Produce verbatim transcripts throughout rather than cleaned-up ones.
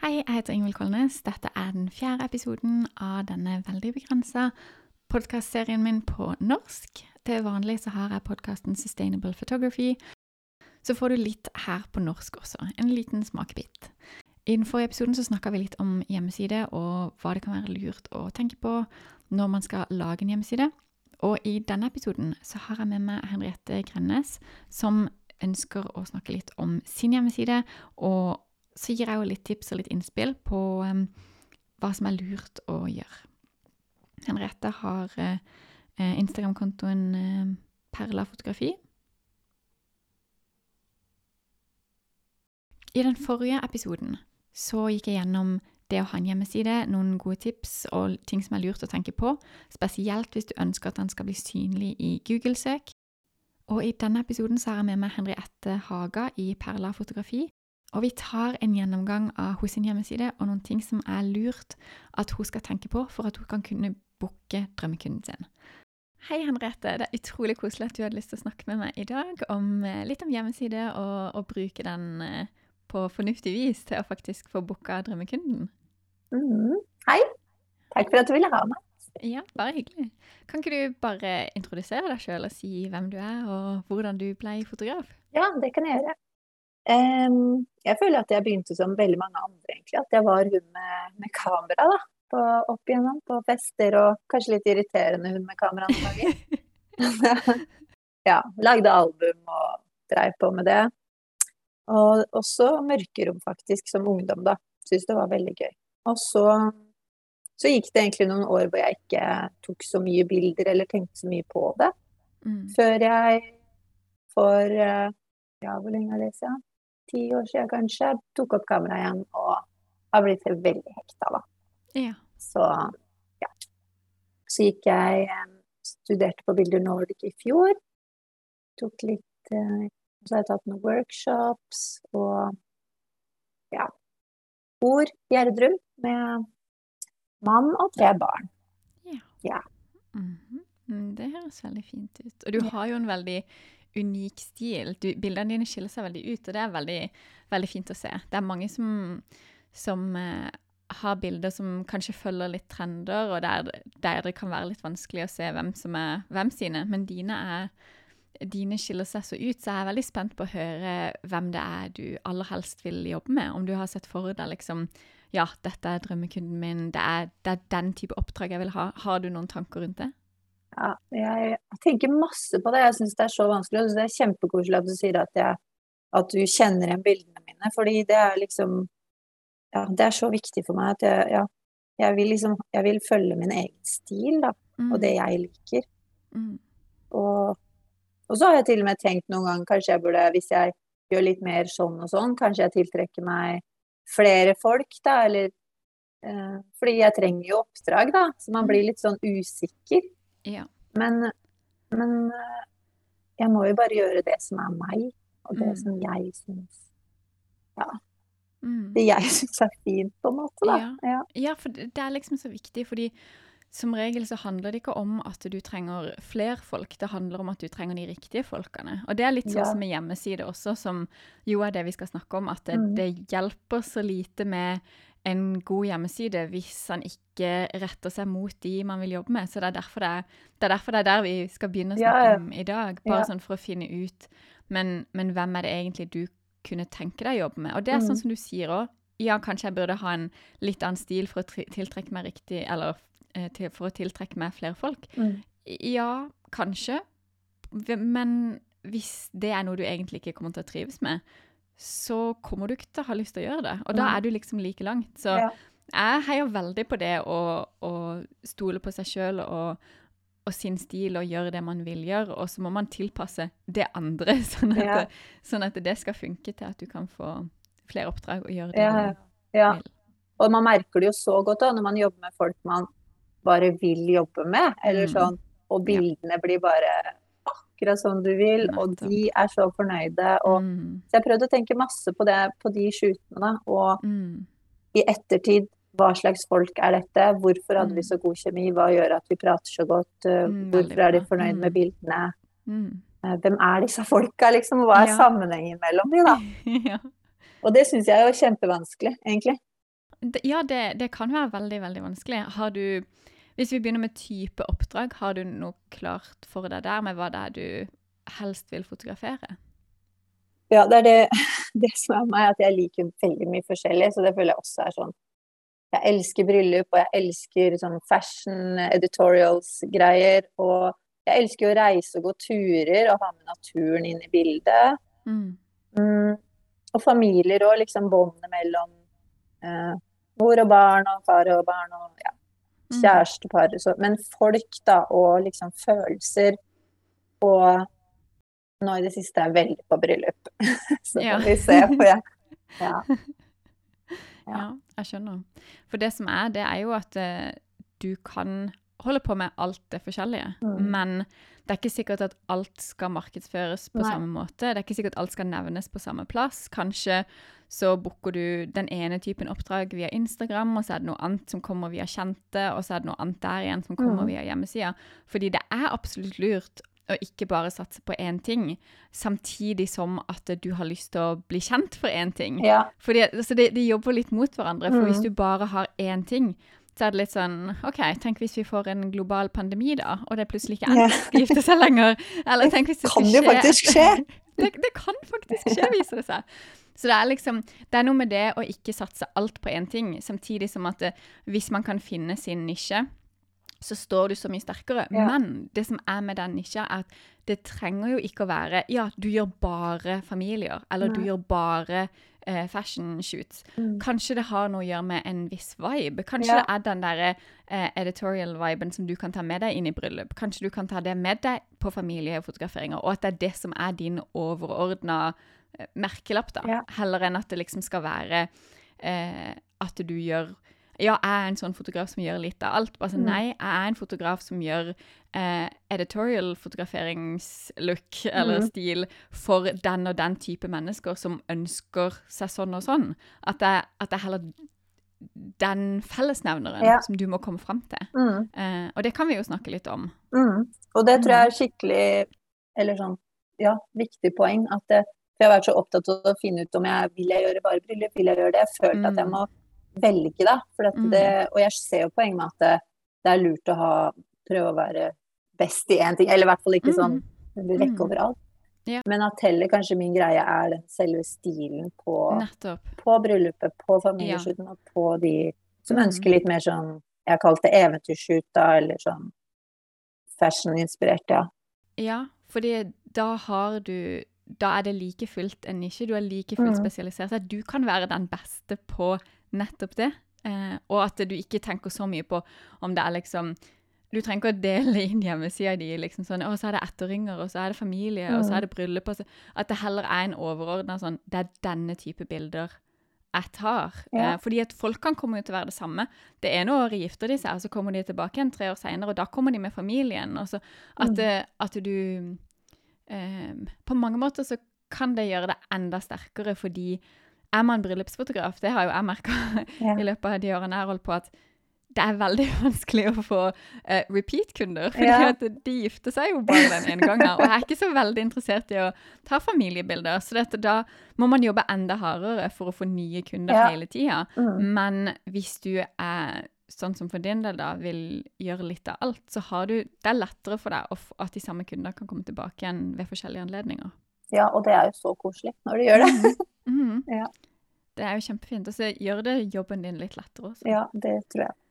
Hei, jeg heter Ingvild Kolnes. Dette er den fjerde episoden av denne veldig begrenset podcastserien min på norsk. Til vanlig så har jeg podcasten Sustainable Photography, så får du litt her på norsk også, en liten smakebit. I den forrige episoden så snakket vi litt om hjemmeside og hva det kan være lurt å tenke på når man skal lage en hjemmeside. Og i denne episoden så har jeg med meg Henriette Grennes, som ønsker å snakke litt om sin hjemmeside, og så gir jeg jo litt tips og litt innspill på um, hva som er lurt å gjøre. Henriette har uh, Instagram-kontoen uh, Perla Fotografi. I den forrige episoden så gikk jeg gjennom det å ha en hjemmeside, noen gode tips og ting som er lurt å tenke på, spesielt hvis du ønsker at den skal bli synlig i Google-søk. Og i denne episoden så har jeg med meg Henriette Haga i Perla Fotografi, og vi tar en gjennomgang av hos sin hjemmeside og noen ting som er lurt at hun skal tenke på for at hun kan kunne booke drømmekunden sin. Hei Henriette, det er utrolig koselig at du hadde lyst til å snakke med meg i dag om litt om hjemmeside og, og bruke den på fornuftig vis til å faktisk få booka drømmekunden. Mm, hei, takk for at du ville ha meg. Ja, bare hyggelig. Kan ikke du bare introdusere deg selv og si hvem du er og hvordan du ble fotograf? Ja, det kan jeg gjøre. Um, jeg føler at jeg begynte som veldig mange andre egentlig, at jeg var hun med, med kamera da, på, opp igjennom på fester, og kanskje litt irriterende hun med kamera noen ganger. Ja, lagde album og drev på med det. Og også mørkerom faktisk som ungdom da, synes det var veldig gøy. Og så, så gikk det egentlig noen år hvor jeg ikke tok så mye bilder eller tenkte så mye på det. Mm. Før jeg for, ja, hvor lenge er det siden? Ti år siden kanskje, tok opp kamera igjen og har blitt veldig hekta da. Ja. Så, ja. Så gikk jeg, studerte på Bilder Nordic i fjor, tok litt, så har jeg tatt noen workshops og, ja, bor i Gjerdrum med mann og tre barn. Ja. Ja. Mm-hmm. Det høres veldig fint ut. Og du har jo en veldig unik stil. Du, bildene dine skiller seg veldig ut, og det er veldig, veldig fint å se. Det er mange som, som eh, har bilder som kanskje følger litt trender, og der, der det kan være litt vanskelig å se hvem som er hvem sine, men dine, er, dine skiller seg så ut, så jeg er veldig spent på å høre hvem det er du aller helst vil jobbe med. Om du har sett for deg liksom, ja, dette er drømmekunden min, det er, det er den type oppdrag jeg vil ha. Har du noen tanker rundt det? Ja, jeg tenker masse på det. Jeg synes det er så vanskelig, og det er kjempekoselig at du sier at, jeg, at du kjenner igjen bildene mine, fordi det er liksom, ja, det er så viktig for meg at jeg, ja, jeg vil liksom, jeg vil følge min egen stil da, mm. og det jeg liker. Mm. Og, og så har jeg til og med tenkt noen gang, kanskje jeg burde, hvis jeg gjør litt mer sånn og sånn, kanskje jeg tiltrekker meg flere folk da, eller, eh, fordi jeg trenger jo oppdrag da, så man blir litt sånn usikker. Ja. Men, men jeg må jo bare gjøre det som er meg, og det mm. som jeg synes, ja, mm. det jeg synes er fint på en måte da. Ja. Ja. Ja, for det er liksom så viktig, fordi som regel så handler det ikke om at du trenger flere folk, det handler om at du trenger de riktige folkene. Og det er litt sånn ja. Som med hjemmeside også, som jo er det vi skal snakke om, at det, mm. det hjelper så lite med en god hjemmeside hvis han ikke retter seg mot de man vil jobbe med. Så det er derfor det er, det er, derfor det er der vi skal begynne å snakke ja, ja. Om i dag, bare ja. Sånn for å finne ut, men, men hvem er det egentlig du kunne tenke deg å jobbe med? Og det er mm. sånn som du sier også, ja, kanskje jeg burde ha en litt annen stil for å tiltrekke meg riktig, eller eh, til, for å tiltrekke meg flere folk. Mm. Ja, kanskje, men hvis det er noe du egentlig ikke kommer til å trives med, så kommer du ikke til å ha lyst til å gjøre det. Og da er du liksom like langt. Så ja. Jeg heier veldig på det å, å stole på seg selv og, og sin stil og gjøre det man vil gjøre, og så må man tilpasse det andre, sånn at, ja. det, sånn at det skal funke til at du kan få flere oppdrag og gjøre det ja. du ja. vil. Og man merker det jo så godt da, når man jobber med folk man bare vil jobbe med, eller mm. sånn, og bildene ja. Blir bare akkurat som du vil, og de er så fornøyde, og mm. så jeg prøvde å tenke masse på det, på de shootene da, og mm. i ettertid, hva slags folk er dette, hvorfor hadde mm. vi så god kjemi, hva gjør at vi prater så godt, mm, hvorfor er de fornøyd mm. med bildene, mm. hvem er disse folka liksom, hva er ja. Sammenhengen mellom de da, ja. Og det synes jeg er jo kjempevanskelig, egentlig. det, ja, det, det kan være veldig, veldig vanskelig. Har du, hvis vi begynner med type oppdrag, har du noe klart for deg der med hva det er du helst vil fotografere? Ja, det er det, det som er meg, at jeg liker veldig mye forskjellig, så det føler jeg også er sånn. Jeg elsker bryllup, og jeg elsker sånn fashion, editorials-greier, og jeg elsker å reise og gå turer, og ha med naturen inn i bildet. Mm. Mm, og familier, og liksom båndene mellom eh, mor og barn, og far og barn, og ja, kjærestepar, så. Men folk da, og liksom følelser, og nå i det siste er jeg veldig på bryllup. Så Ja. får vi se, for jeg, ja. Ja. Ja, jeg skjønner. For det som er, det er jo at eh, du kan holde på med alt det forskjellige, Mm. men det er ikke sikkert at alt skal markedsføres på Nei. samme måte. Det er ikke sikkert at alt skal nevnes på samme plass. Kanskje så booker du den ene typen oppdrag via Instagram, og så er det noe annet som kommer via kjente, og så er det noe annet der igjen som kommer Mm. via hjemmesida. Fordi det er absolutt lurt å ikke bare satse på én ting, samtidig som at du har lyst til å bli kjent for én ting. Ja. Fordi, altså det, de jobber litt mot hverandre, for Mm. hvis du bare har én ting, så er det litt sånn, ok, tenk hvis vi får en global pandemi da, og det plutselig ikke er Ja. en som skal gifte seg lenger, eller tenk hvis det Kan skal det jo skje. faktisk skje. det, det kan faktisk skje, viser det seg. Så det er liksom, det er noe med det å ikke satse alt på én ting, samtidig som at det, hvis man kan finne sin nisje, så står du så mye sterkere. Ja. Men det som er med den nisja er at det trenger jo ikke å være, ja, du gjør bare familier, eller du Nei. gjør bare eh, fashion shoots. Mm. Kanskje det har noe å gjøre med en viss vibe. Kanskje Ja. det er den der eh, editorial-viben som du kan ta med deg inn i bryllup. Kanskje du kan ta det med deg på familiefotograferinger, og at det er det som er din overordnede eh, merkelapp da. Ja. Heller enn at det liksom skal være eh, at du gjør, ja, jeg er en sånn fotograf som gjør litt av alt. Bare sånn, Mm. nei, jeg er en fotograf som gjør eh, editorial fotograferingslook eller Mm. stil for den og den type mennesker som ønsker seg sånn og sånn. At det, at det er heller den fellesnevneren Ja. som du må komme frem til. Mm. Eh, og det kan vi jo snakke litt om. Mm. Og det tror jeg er skikkelig, eller sånn, ja, viktig poeng, at det, for jeg har vært så opptatt av å finne ut om jeg vil jeg gjøre bare bryllup, vil jeg gjøre det, jeg følte at jeg må velge da, for at det, og jeg ser jo poeng med at det, det er lurt å ha, prøve å være best i en ting, eller i hvert fall ikke sånn, det blir rekke Mm. overalt. Ja. Men at heller kanskje min greie er den selve stilen på, Nettopp. på bryllupet, på familieskjuten, og på de som Mm. ønsker litt mer sånn, jeg har kalt det eventyrshoot da, eller sånn fashion-inspirert, ja. Ja, fordi da har du, da er det like fullt en nisje, du er like fullt Mm. spesialisert, så du kan være den beste på nettopp det, eh, og at du ikke tenker så mye på om det er liksom, du trenger ikke å dele inn hjemmesida di, liksom sånn, å, så er det etterringer, og så er det familie, og så Mm. er det bryllup, og så, at det heller er en overordnet sånn, det er denne type bilder jeg tar. Ja. Eh, fordi at folk kan komme jo til å være det samme. Det ene året gifter de seg, og så kommer de tilbake igjen tre år senere, og da kommer de med familien, og så at, Mm. eh, at du, eh, på mange måter så kan det gjøre det enda sterkere, fordi er man bryllupsfotograf, det har jo jeg merket Ja. i løpet av de årene jeg har holdt på, at det er veldig vanskelig å få eh, repeat-kunder, fordi Ja. at de gifter seg jo bare den ene gangen, og jeg er ikke så veldig interessert i å ta familiebilder, så dette, da må man jobbe enda hardere for å få nye kunder Ja. hele tiden. Mm. Men hvis du er, sånn som for din del da, vil gjøre litt av alt, så har du, det er lettere for deg å f- at de samme kunder kan komme tilbake igjen ved forskjellige anledninger. Ja, og det er jo så koselig når de gjør det. Mhm. Ja. Det er jo kjempefint, og så gjør det jobben din litt lettere også. Ja, det tror jeg.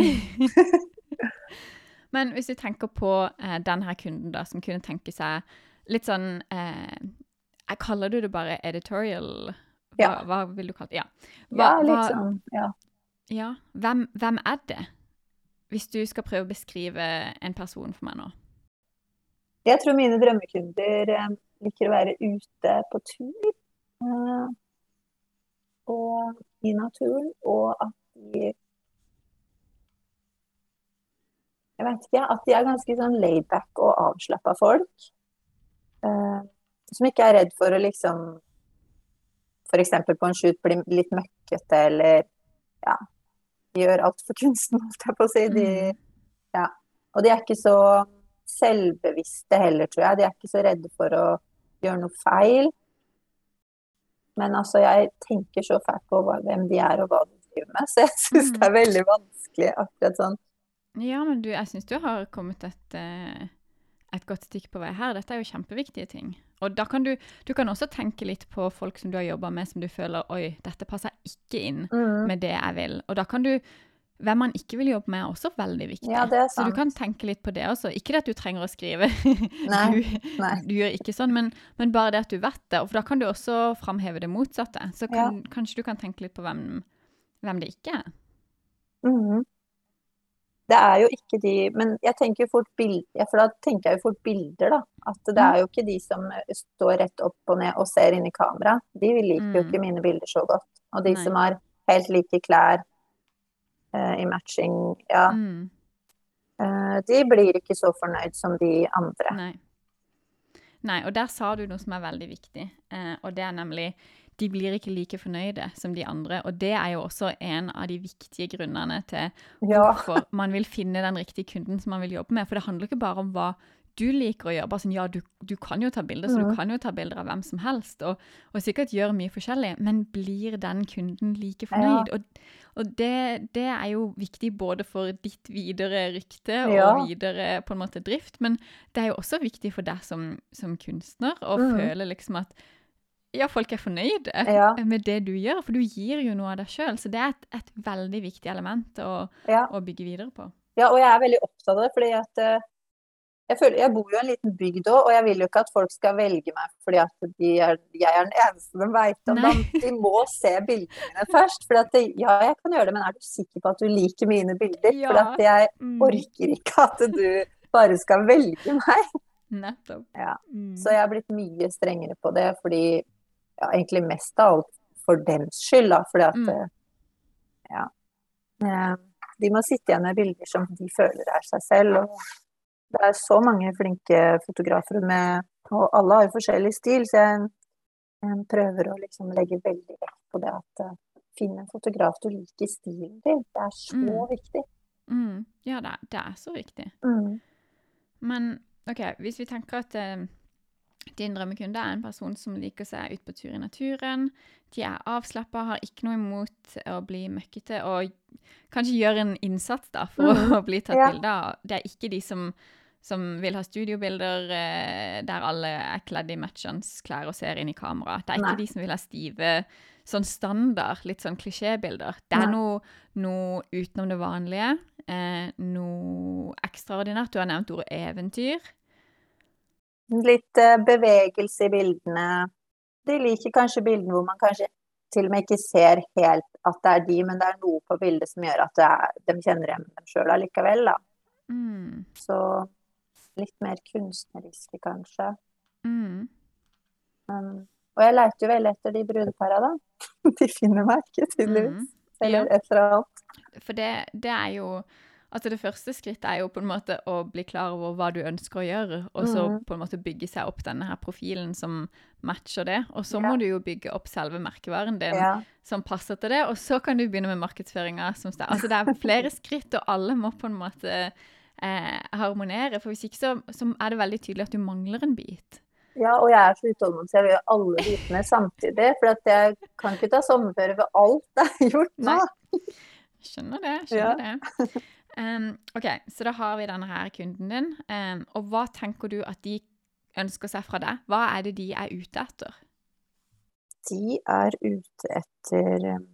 Men hvis du tenker på eh, denne kunden da, som kunne tenke seg litt sånn, eh, jeg kaller du det bare editorial, hva, Ja. hva vil du kalle det? Ja, Ja, Hva- litt hva- sånn, ja. ja. Hvem, hvem er det? Hvis du skal prøve å beskrive en person for meg nå. Jeg tror mine drømmekunder eh, liker å være ute på tur, eh, og i naturen, og at de, jeg vet ikke, at de er ganske sånn laid back og avslappet folk, eh, som ikke er redd for å liksom, for eksempel på en shoot, bli litt møkkete, eller, ja, gjør alt for kunsten, holdt jeg på å si. De, ja. Og de er ikke så selvbevisste heller, tror jeg. De er ikke så redde for å gjøre noe feil. Men altså, jeg tenker så fælt på hva, hvem de er, og hva, driver med, så jeg synes Mm. det er veldig vanskelig akkurat sånn. Ja, men du, jeg synes du har kommet et, eh, et godt stykke på vei her. Dette er jo kjempeviktige ting. Og da kan du, du kan også tenke litt på folk som du har jobbet med, som du føler, oi, dette passer ikke inn Mm. med det jeg vil. Og da kan du, hvem man ikke vil jobbe med er også veldig viktig. Ja, det er Så du sant. kan tenke litt på det også. Ikke det at du trenger å skrive, Nei, du, nei. du gjør ikke sånn, men, men bare det at du vet det. Og for da kan du også framheve det motsatte. Så kan, kanskje du kan tenke litt på hvem, hvem det ikke er. Mhm. Det er jo ikke de, men jeg tenker jo fort bilder, ja, for da tenker jeg jo fort bilder da, at det Mm. er jo ikke de som eh, står rett opp og ned og ser inn i kamera, de liker jo Mm. ikke mine bilder så godt, og de Nei. som har helt like klær eh, i matching, ja, Mm. eh, de blir ikke så fornøyd som de andre. Nei. Nei, og der sa du noe som er veldig viktig, eh, og det er nemlig, de blir ikke like fornøyde som de andre, og det er jo også en av de viktige grunnene til Ja, hvorfor man vil finne den riktige kunden som man vil jobbe med, for det handler ikke bare om hva du liker å gjøre, bare sånn, ja, du, du kan jo ta bilder, så du Mhm. kan jo ta bilder av hvem som helst, og, og sikkert gjøre mye forskjellig, men blir den kunden like ja, fornøyd? Og, og det, det er jo viktig både for ditt videre rykte ja, og videre på en måte drift, men det er jo også viktig for deg som, som kunstner å Mhm. føle liksom at ja, folk er fornøyde ja, med det du gjør, for du gir jo noe av deg selv, så det er et, et veldig viktig element å, ja, å bygge videre på. ja, og jeg er veldig opptatt av det, fordi at eh, jeg føler, jeg bor jo i en liten bygd også, og jeg vil jo ikke at folk skal velge meg fordi at de er, jeg er den eneste de vet om. Nei. Da, de må se bildene mine først, for at det, ja, jeg kan gjøre det, men er du sikker på at du liker mine bilder? For Ja. at jeg Mm. orker ikke at du bare skal velge meg. Nettopp. Ja. Mm. Så jeg har blitt mye strengere på det, fordi, ja, egentlig mest av alt for dems skyld, da, fordi at, Mm. eh, ja, eh, de må sitte igjen med bilder som de føler er seg selv, og det er så mange flinke fotografer med, og alle har jo forskjellig stil, så jeg, jeg prøver å liksom legge veldig vekt på det at uh, finne en fotograf du liker stilen til. Det er så Mm. viktig. Mm. Ja, det, det er så viktig. Mm. Men, ok, hvis vi tenker at eh, din drømmekunde er en person som liker seg ut på tur i naturen, de er avslappet, har ikke noe imot å bli møkkete, og kanskje gjør en innsats da, for Mhm. å bli tatt Ja. bilder av. Det er ikke de som, som vil ha studiobilder eh, der alle er kledd i matchens klær og ser inn i kamera. Det er ikke Nei. de som vil ha stive, sånn standard, litt sånn klisjébilder. Det er Nei. noe, noe utenom det vanlige, eh, noe ekstraordinært. Du har nevnt ordet eventyr. Litt uh, bevegelse i bildene. De liker kanskje bildene hvor man kanskje til og med ikke ser helt at det er de, men det er noe på bildet som gjør at det er, de kjenner dem selv allikevel, da. Mm. Så litt mer kunstneriske, kanskje. Mm. Um, og jeg leter jo veldig etter de brudeparene, da. De finner meg ikke, tydeligvis. Mm. Eller Ja. et eller annet. For det, det er jo, altså det første skrittet er jo på en måte å bli klar over hva du ønsker å gjøre, og så Mhm. på en måte bygge seg opp denne her profilen som matcher det, og så Ja. må du jo bygge opp selve merkevaren din Ja. som passer til det, og så kan du begynne med markedsføringa som sted. Altså det er flere skritt, og alle må på en måte eh, harmonere, for hvis ikke så, så er det veldig tydelig at du mangler en bit. Ja, og jeg er så utålmodig, så jeg vil gjøre alle bitene samtidig, for at jeg kan ikke ta sommerferie ved alt det er gjort nå. Nei. Skjønner det, skjønner det. Um, ok, så da har vi denne her kunden din, um, og hva tenker du at de ønsker seg fra deg? Hva er det de er ute etter? De er ute etter um,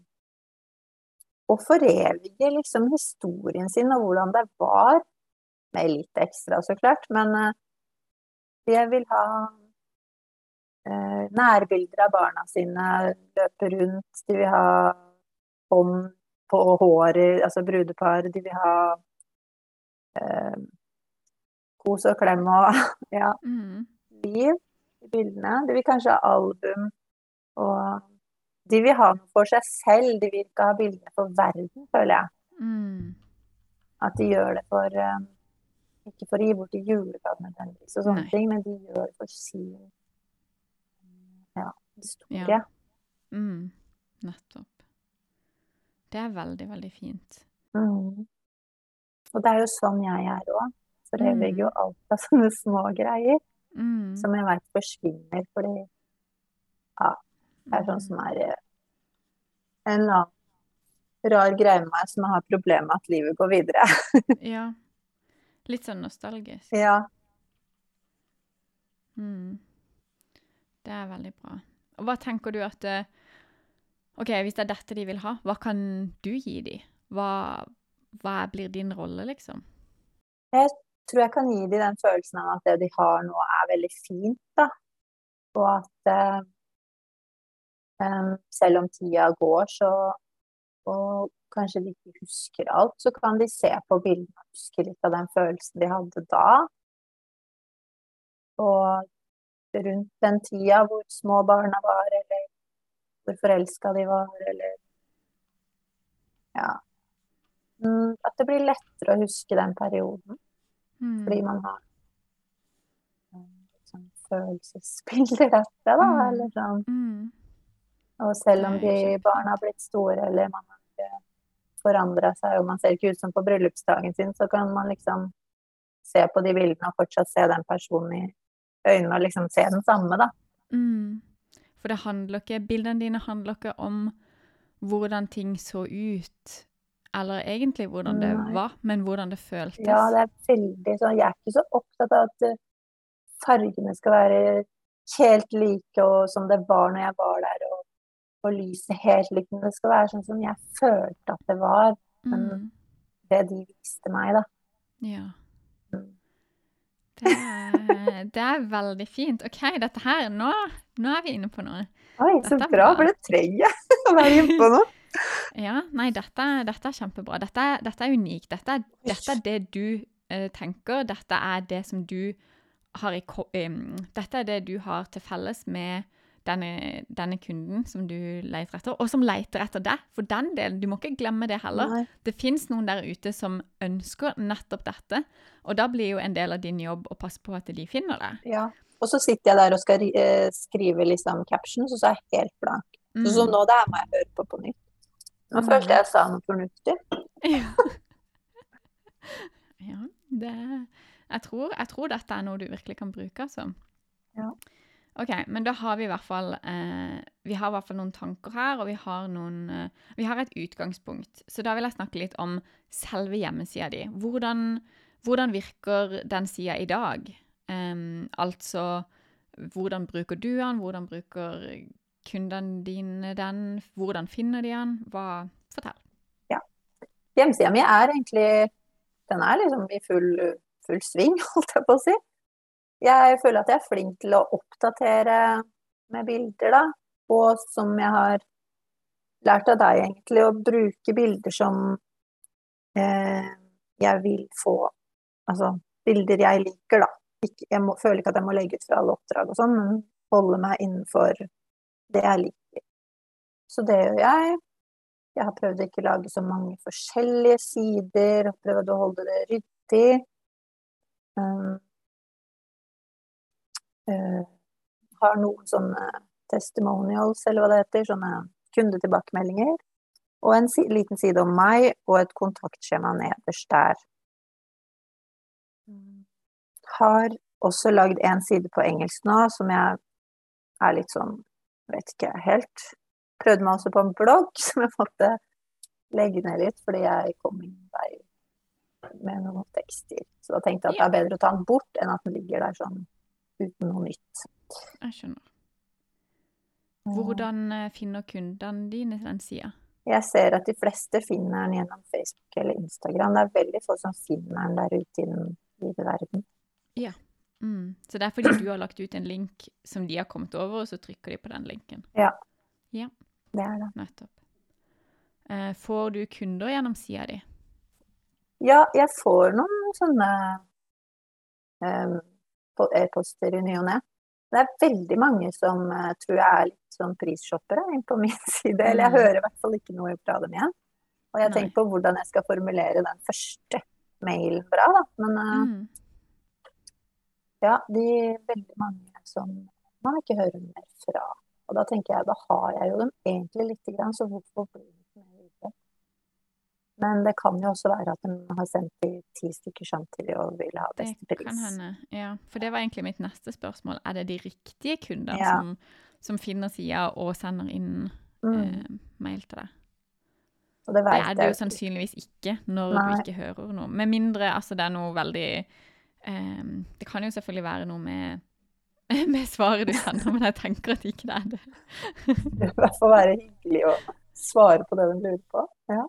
å forevige liksom historien sin og hvordan det var, med litt ekstra så klart, men uh, jeg vil ha uh, nærbilder av barna sine, løpe rundt, de vil ha hånd på håret, altså brudepar, de vil ha uh, kos og klem og ja, Mm. liv i bildene. De vil kanskje ha album, og de vil ha noe for seg selv, de vil ikke ha bildene for verden, føler jeg. Mm. At de gjør det for, um, ikke for å gi bort i julegave nødvendigvis og sånne Nei. ting, men de gjør det for sin, ja, historie. Ja. Mm. Nettopp. Det er veldig, veldig fint. Mm. Og det er jo sånn jeg er også. Foreviger jo Mm. alt av sånne små greier, Mm. som jeg vet forsvinner, fordi ja, det er sånn Mm. som er eh, en eller annen rar greie med meg som har problemer med at livet går videre. Ja. Litt sånn nostalgisk. Ja. Mm. Det er veldig bra. Og hva tenker du at, eh, ok, hvis det er dette de vil ha, hva kan du gi de? Hva, hva blir din rolle, liksom? Jeg tror jeg kan gi de den følelsen av at det de har nå er veldig fint, da. Og at eh, em, selv om tida går, så og kanskje de ikke husker alt, så kan de se på bildene og huske litt av den følelsen de hadde da. Og rundt den tida hvor små barna var, eller hvor forelska de var, eller ja. Mm, At det blir lettere å huske den perioden, Mm. fordi man har mm, sånn følelsesbilder derfra, da, Mm. eller sånn. Mm. Og selv om Det er de kjempefint. barna har blitt store, eller man har ikke forandret seg, og man ser ikke ut som på bryllupsdagen sin, så kan man liksom se på de bildene og fortsatt se den personen i øynene, og liksom se den samme, da. Mm. For det handler ikke, bildene dine handler ikke om hvordan ting så ut, eller egentlig hvordan det Nei. var, men hvordan det føltes. Ja, det er veldig sånn, jeg er ikke så opptatt av at eh, fargene skal være helt like, og som det var når jeg var der, og, og lyset helt likt, men det skal være sånn som jeg følte at det var, men Mm. det de viste meg, da. Ja. Mm. Det er, det er veldig fint. Ok, dette her, nå, nå er vi inne på noe. Oi, så Dette er bra, bra. for det trenger jeg å være inne på noe. Ja, nei, dette, er- dette er kjempebra. Dette er, dette er unikt. Dette er, dette er det du eh, tenker. Dette er det som du har i ko- em, Dette er det du har til felles med denne, denne kunden som du leter etter, og som leter etter deg. For den delen, du må ikke glemme det heller. Nei. Det finnes noen der ute som ønsker nettopp dette, og da blir jo en del av din jobb å passe på at de finner deg. Ja. Og så sitter jeg der og skal ri- eh, skrive liksom captions, og så er jeg helt blank. Så, så Mm. nå det her må jeg høre på på nytt. Nå Mm. følte jeg sa noe fornuftig. Ja. Ja, det, jeg, tror, jeg tror dette er noe du virkelig kan bruke, altså. Ja. Ok, men da har vi i hvert fall, eh, vi har i hvert fall noen tanker her, og vi har, noen, eh, vi har et utgangspunkt. Så da vil jeg snakke litt om selve hjemmesiden din. Hvordan, hvordan virker den siden i dag? Em, altså, hvordan bruker du den? Hvordan bruker kundene dine den? Hvordan finner de den? Hva? Fortell. Hjemmesida mi er egentlig, den er liksom i full, full sving, holdt jeg på å si. Jeg føler at jeg er flink til å oppdatere med bilder, da. Og som jeg har lært av deg egentlig, å bruke bilder som eh, jeg vil få, altså bilder jeg liker, da. Ikke, jeg må, føler ikke at jeg må legge ut fra alle oppdrag og sånn, men holde meg innenfor det jeg liker. Så det gjør jeg. Jeg har prøvd å ikke lage så mange forskjellige sider, og prøvd å holde det ryddig. Um, uh, har noen sånne testimonials, eller hva det heter, sånne kundetilbakemeldinger. Og en si liten side om meg, og et kontaktskjema nederst der. Har også lagd en side på engelsk nå, som jeg er litt sånn, vet ikke helt. Prøvde meg også på en blogg, som jeg måtte legge ned litt, fordi jeg kom inn vei med noen tekster. Så da tenkte jeg at det er bedre å ta den bort, enn at den ligger der sånn uten noe nytt. Jeg skjønner. Hvordan eh, finner kundene dine den siden? Jeg ser at de fleste finner den gjennom Facebook eller Instagram. Det er veldig få som finner den der ute i den lille verden. Ja. Mm. Så det er fordi du har lagt ut en link som de har kommet over, og så trykker de på den linken. Ja. Ja. Det er det. Nettopp. Eh, får du kunder gjennom siden di? Ja, jeg får noen sånne um, e-poster i ny og ne. Det er veldig mange som uh, tror jeg er litt sånn prisshoppere inn på min side, mm. eller jeg hører i hvert fall ikke noe fra dem igjen. Og jeg tenker på hvordan jeg skal formulere den første mailen bra, da. Men uh, mm. ja, de er veldig mange som man ikke hører mer fra. Og da tenker jeg, da har jeg jo dem egentlig litt grann, så hvorfor blir det ikke mer ute? Men det kan jo også være at de har sendt de ti stykker samtidig og vil ha beste pris. Det kan hende, ja. For det var egentlig mitt neste spørsmål. Er det de riktige kundene ja. som, som finner siden og sender inn mm. eh, mail til deg? Og det Det vet er det jo jeg. sannsynligvis ikke når Nei. du ikke hører noe. Med mindre, altså det er noe veldig eh, Det kan jo selvfølgelig være noe med, med svaret du sender, men jeg tenker at ikke det er det. Det vil i hvert fall være hyggelig å svare på det de lurer på. Ja.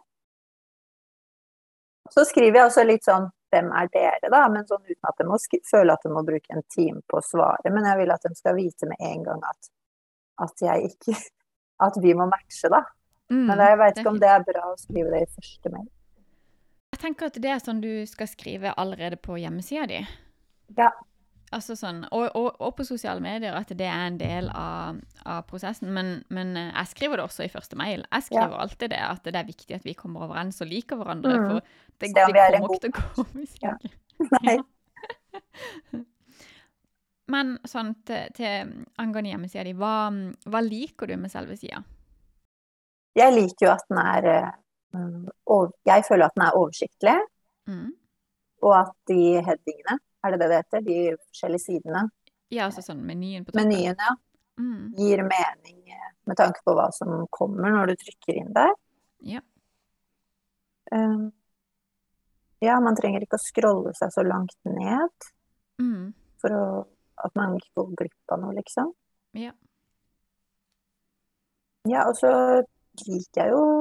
Så skriver jeg også litt sånn, hvem er dere da? Men sånn uten at de må føle at de må bruke en time på å svare. Men jeg vil at de skal vite med en gang at, at jeg ikke, at vi må matche da. Mm, Men jeg vet det er ikke om fint. det er bra å skrive det i første mail. Jeg tenker at det er sånn du skal skrive allerede på hjemmesida di. Ja. Altså sånn, og, og, og på sosiale medier at det er en del av, av prosessen, men, men eh, jeg skriver det også i første mail. Jeg skriver alltid det, at det er viktig at vi kommer overens og liker hverandre, Mm. for det, Se om det vi er en kommer god ikke til å gå hvis vi Ja. ikke. Nei. Men sånn til, til angående hjemmesida di, hva, hva liker du med selve sida? Jeg liker jo at den er, eh, over, jeg føler at den er oversiktlig, Mm. og at de headingene, er det det det heter, de forskjellige sidene, Ja, altså sånn menyen på toppen. menyen, ja, Mm. gir mening eh, med tanke på hva som kommer når du trykker inn der. Ja. Um, ja, man trenger ikke å scrolle seg så langt ned Mm. for å, at man ikke går glipp av noe, liksom. Ja. Ja, og så liker jeg jo,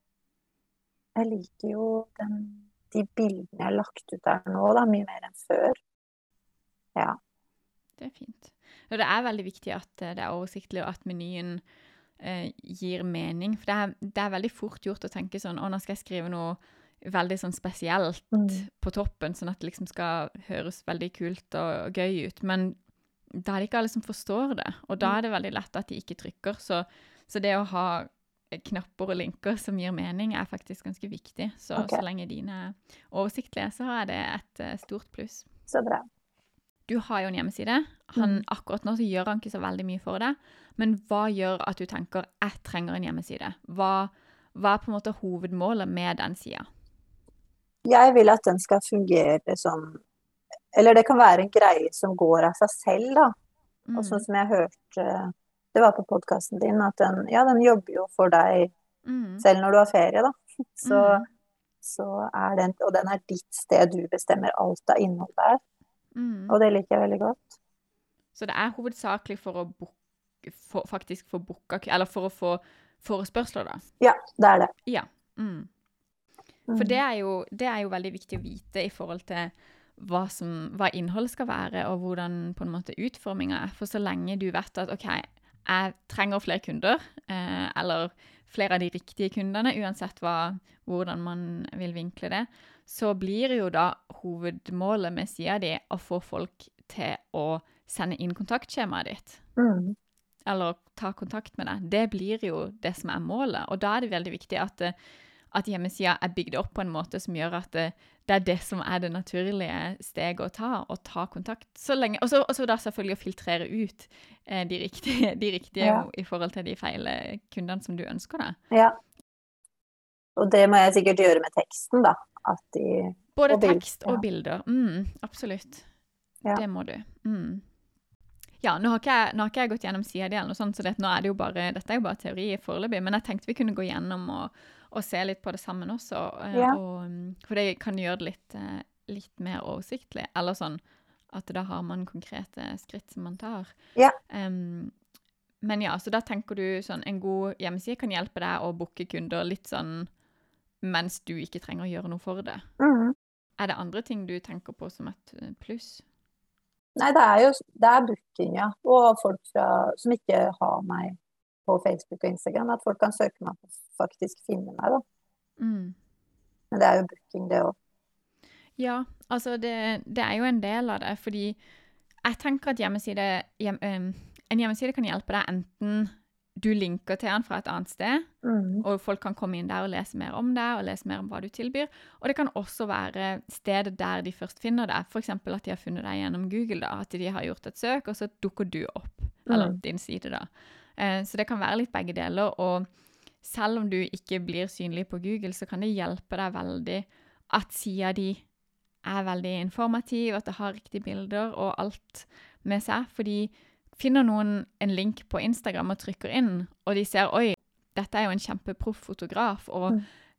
jeg liker jo den, de bildene jeg har lagt ut der nå, da, mye mer enn før. Ja. Det er fint. Og det er veldig viktig at eh, det er oversiktlig, og at menyen eh, gir mening. For det er, det er veldig fort gjort å tenke sånn, å, nå skal jeg skrive noe veldig sånn spesielt Mm. på toppen, sånn at det liksom skal høres veldig kult og gøy ut. Men da er det ikke alle som forstår det, og da er det veldig lett at de ikke trykker. Så, så det å ha knapper og linker som gir mening er faktisk ganske viktig. Så, Ok. så lenge dine er oversiktlige, så er det et eh, stort pluss. Så bra. Du har jo en hjemmeside. Han, Mm. akkurat nå så gjør han ikke så veldig mye for det. Men hva gjør at du tenker, jeg trenger en hjemmeside? Hva, hva er på en måte hovedmålet med den siden? Jeg vil at den skal fungere som, eller det kan være en greie som går av seg selv, da. Mm. Og sånn som jeg hørte, det var på podcasten din, at den, ja, den jobber jo for deg Mm. selv når du har ferie, da. Så, Mm. så er den, og den er ditt sted, du bestemmer alt av innhold der. Mm. Og det liker jeg veldig godt. Så det er hovedsakelig for å book, for, faktisk få booka, eller for å få forespørsler da? Ja, det er det. Ja. Mm. Mm. For det er, jo, det er jo veldig viktig å vite i forhold til hva, som, hva innholdet skal være, og hvordan på en måte utformingen er. For så lenge du vet at, ok, jeg trenger flere kunder, eh, eller flere av de riktige kundene, uansett hva, hvordan man vil vinkle det, så blir jo da hovedmålet med siden di å få folk til å sende inn kontaktskjemaet ditt, Mm. eller ta kontakt med deg. Det blir jo det som er målet, og da er det veldig viktig at, eh, at hjemmesiden er bygd opp på en måte som gjør at det, det er det som er det naturlige steget å ta, å ta kontakt. Så lenge, og så og så da selvfølgelig å filtrere ut eh, de riktige, de riktige Ja. i forhold til de feile kundene som du ønsker deg. Ja. Og det må jeg sikkert gjøre med teksten, da. At de, Både og bild, tekst og ja. bilder. Mm, absolutt. Ja. Det må du. Mm. Ja, nå har ikke jeg, nå har ikke jeg gått gjennom siden di eller noe sånt, så det, nå er det jo bare, dette er jo bare teori i foreløpig, men jeg tenkte vi kunne gå gjennom og, og se litt på det sammen også, eh, Ja. og, mm, for det kan gjøre det litt, eh, litt mer oversiktlig, eller sånn at da har man konkrete skritt som man tar. Ja. Em, men ja, så da tenker du sånn, en god hjemmeside kan hjelpe deg å booke kunder litt sånn, mens du ikke trenger å gjøre noe for det. Mm. Er det andre ting du tenker på som et eh, pluss? Nei, det er jo det er booking, ja. Og folk fra, som ikke har meg på Facebook og Instagram, at folk kan søke meg og faktisk finne meg, da. Mm. Men det er jo booking, det også. Ja, altså det, det er jo en del av det, fordi jeg tenker at hjemmeside, hjem, um, en hjemmeside kan hjelpe deg enten du linker til den fra et annet sted, Mm. og folk kan komme inn der og lese mer om det, og lese mer om hva du tilbyr. Og det kan også være stedet der de først finner deg. For eksempel at de har funnet deg gjennom Google, da, at de har gjort et søk, og så dukker du opp, eller Mm. din side da. Eh, så det kan være litt begge deler, og selv om du ikke blir synlig på Google, så kan det hjelpe deg veldig at siden de er veldig informativ, at det har riktige bilder og alt med seg, fordi finner noen en link på Instagram og trykker inn, og de ser, oi, dette er jo en kjempeproff fotograf, og Mm.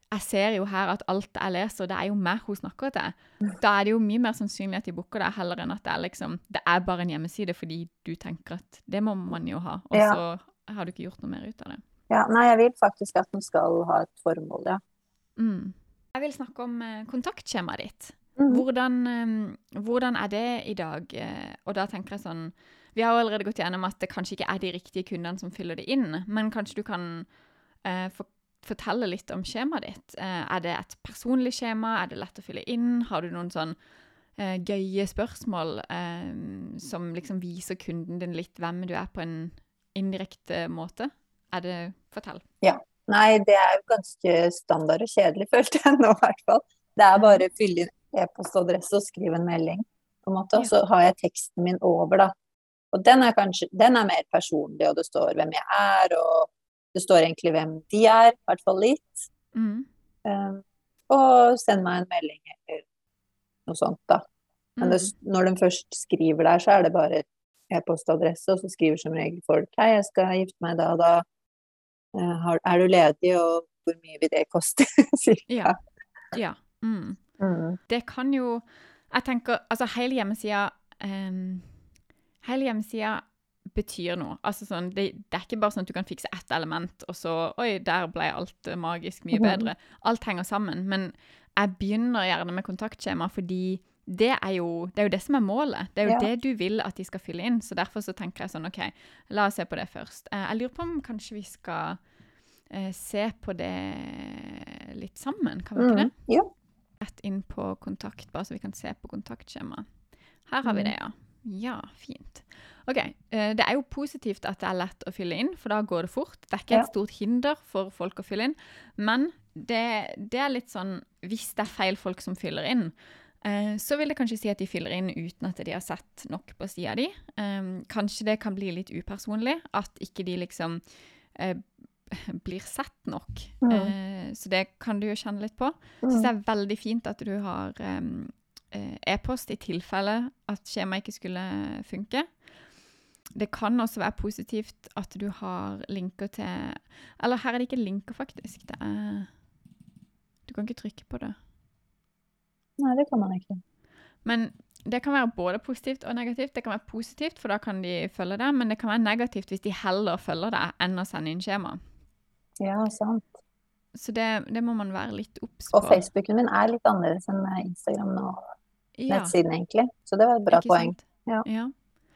jeg ser jo her at alt jeg leser, det er jo meg hun snakker til. Da er det jo mye mer sannsynlig at de booker det, heller enn at det er liksom, det er bare en hjemmeside, fordi du tenker at det må man jo ha, og Ja. så har du ikke gjort noe mer ut av det. Ja, nei, jeg vil faktisk at den skal ha et formål, ja. Mm. Jeg vil snakke om eh, kontaktskjemaet ditt. Mhm. Hvordan, eh, hvordan er det i dag? Eh, og da tenker jeg sånn, vi har jo allerede gått gjennom at det kanskje ikke er de riktige kundene som fyller det inn, men kanskje du kan eh, for, fortelle litt om skjemaet ditt. Eh, er det et personlig skjema? Er det lett å fylle inn? Har du noen sånn eh, gøye spørsmål eh, som liksom viser kunden din litt hvem du er på en indirekte måte? Er det, fortell. Ja. Nei, det er jo ganske standard og kjedelig, følte jeg nå i hvert fall. Det er bare å fylle inn e-postadresse og skrive en melding, på en måte, og så har jeg teksten min over, da. Og den er kanskje, den er mer personlig, og det står hvem jeg er, og det står egentlig hvem de er, i hvert fall litt. Mm. Um, og send meg en melding eller noe sånt, da. Men det, Mm. når de først skriver der, så er det bare e-postadresse, og så skriver som regel folk, hei, jeg skal gifte meg da, da. Uh, har, er du ledig, og hvor mye vil det koste? Cirka. Ja. Ja. Mm. Mm. Det kan jo, jeg tenker, altså hele hjemmesida, um, hele hjemmesida betyr noe. Altså sånn, det, det er ikke bare sånn at du kan fikse ett element, og så, oi, der ble alt uh, magisk mye bedre. Alt henger sammen, men jeg begynner gjerne med kontaktskjema, fordi det er jo det, er jo det som er målet. Det er jo Ja. det du vil at de skal fylle inn, så derfor så tenker jeg sånn, ok, la oss se på det først. Uh, jeg lurer på om kanskje vi skal uh, se på det litt sammen, kan vi ikke det? Mm. Jo. Rett inn på kontakt, bare så vi kan se på kontaktskjema. Her har vi det, ja. Ja, fint. Ok, eh, det er jo positivt at det er lett å fylle inn, for da går det fort. Det er ikke Ja. et stort hinder for folk å fylle inn, men det, det er litt sånn, hvis det er feil folk som fyller inn, eh, så vil det kanskje si at de fyller inn uten at de har sett nok på siden di. Eh, kanskje det kan bli litt upersonlig, at ikke de liksom eh, blir sett nok. Mm. Eh, så det kan du jo kjenne litt på. Jeg synes det er veldig fint at du har um, e-post i tilfelle at skjema ikke skulle funke. Det kan også være positivt at du har linker til, eller her er det ikke linker faktisk, det er, du kan ikke trykke på det. Nei, det kan man ikke. Men det kan være både positivt og negativt. Det kan være positivt, for da kan de følge det, men det kan være negativt hvis de heller følger det enn å sende inn skjema. Ja, sant. Så det, det må man være litt obs på. Og Facebooken min er litt annerledes enn Instagram og Ja. nettsiden egentlig. Så det var et bra Ikke poeng. sant? Ja. Ja.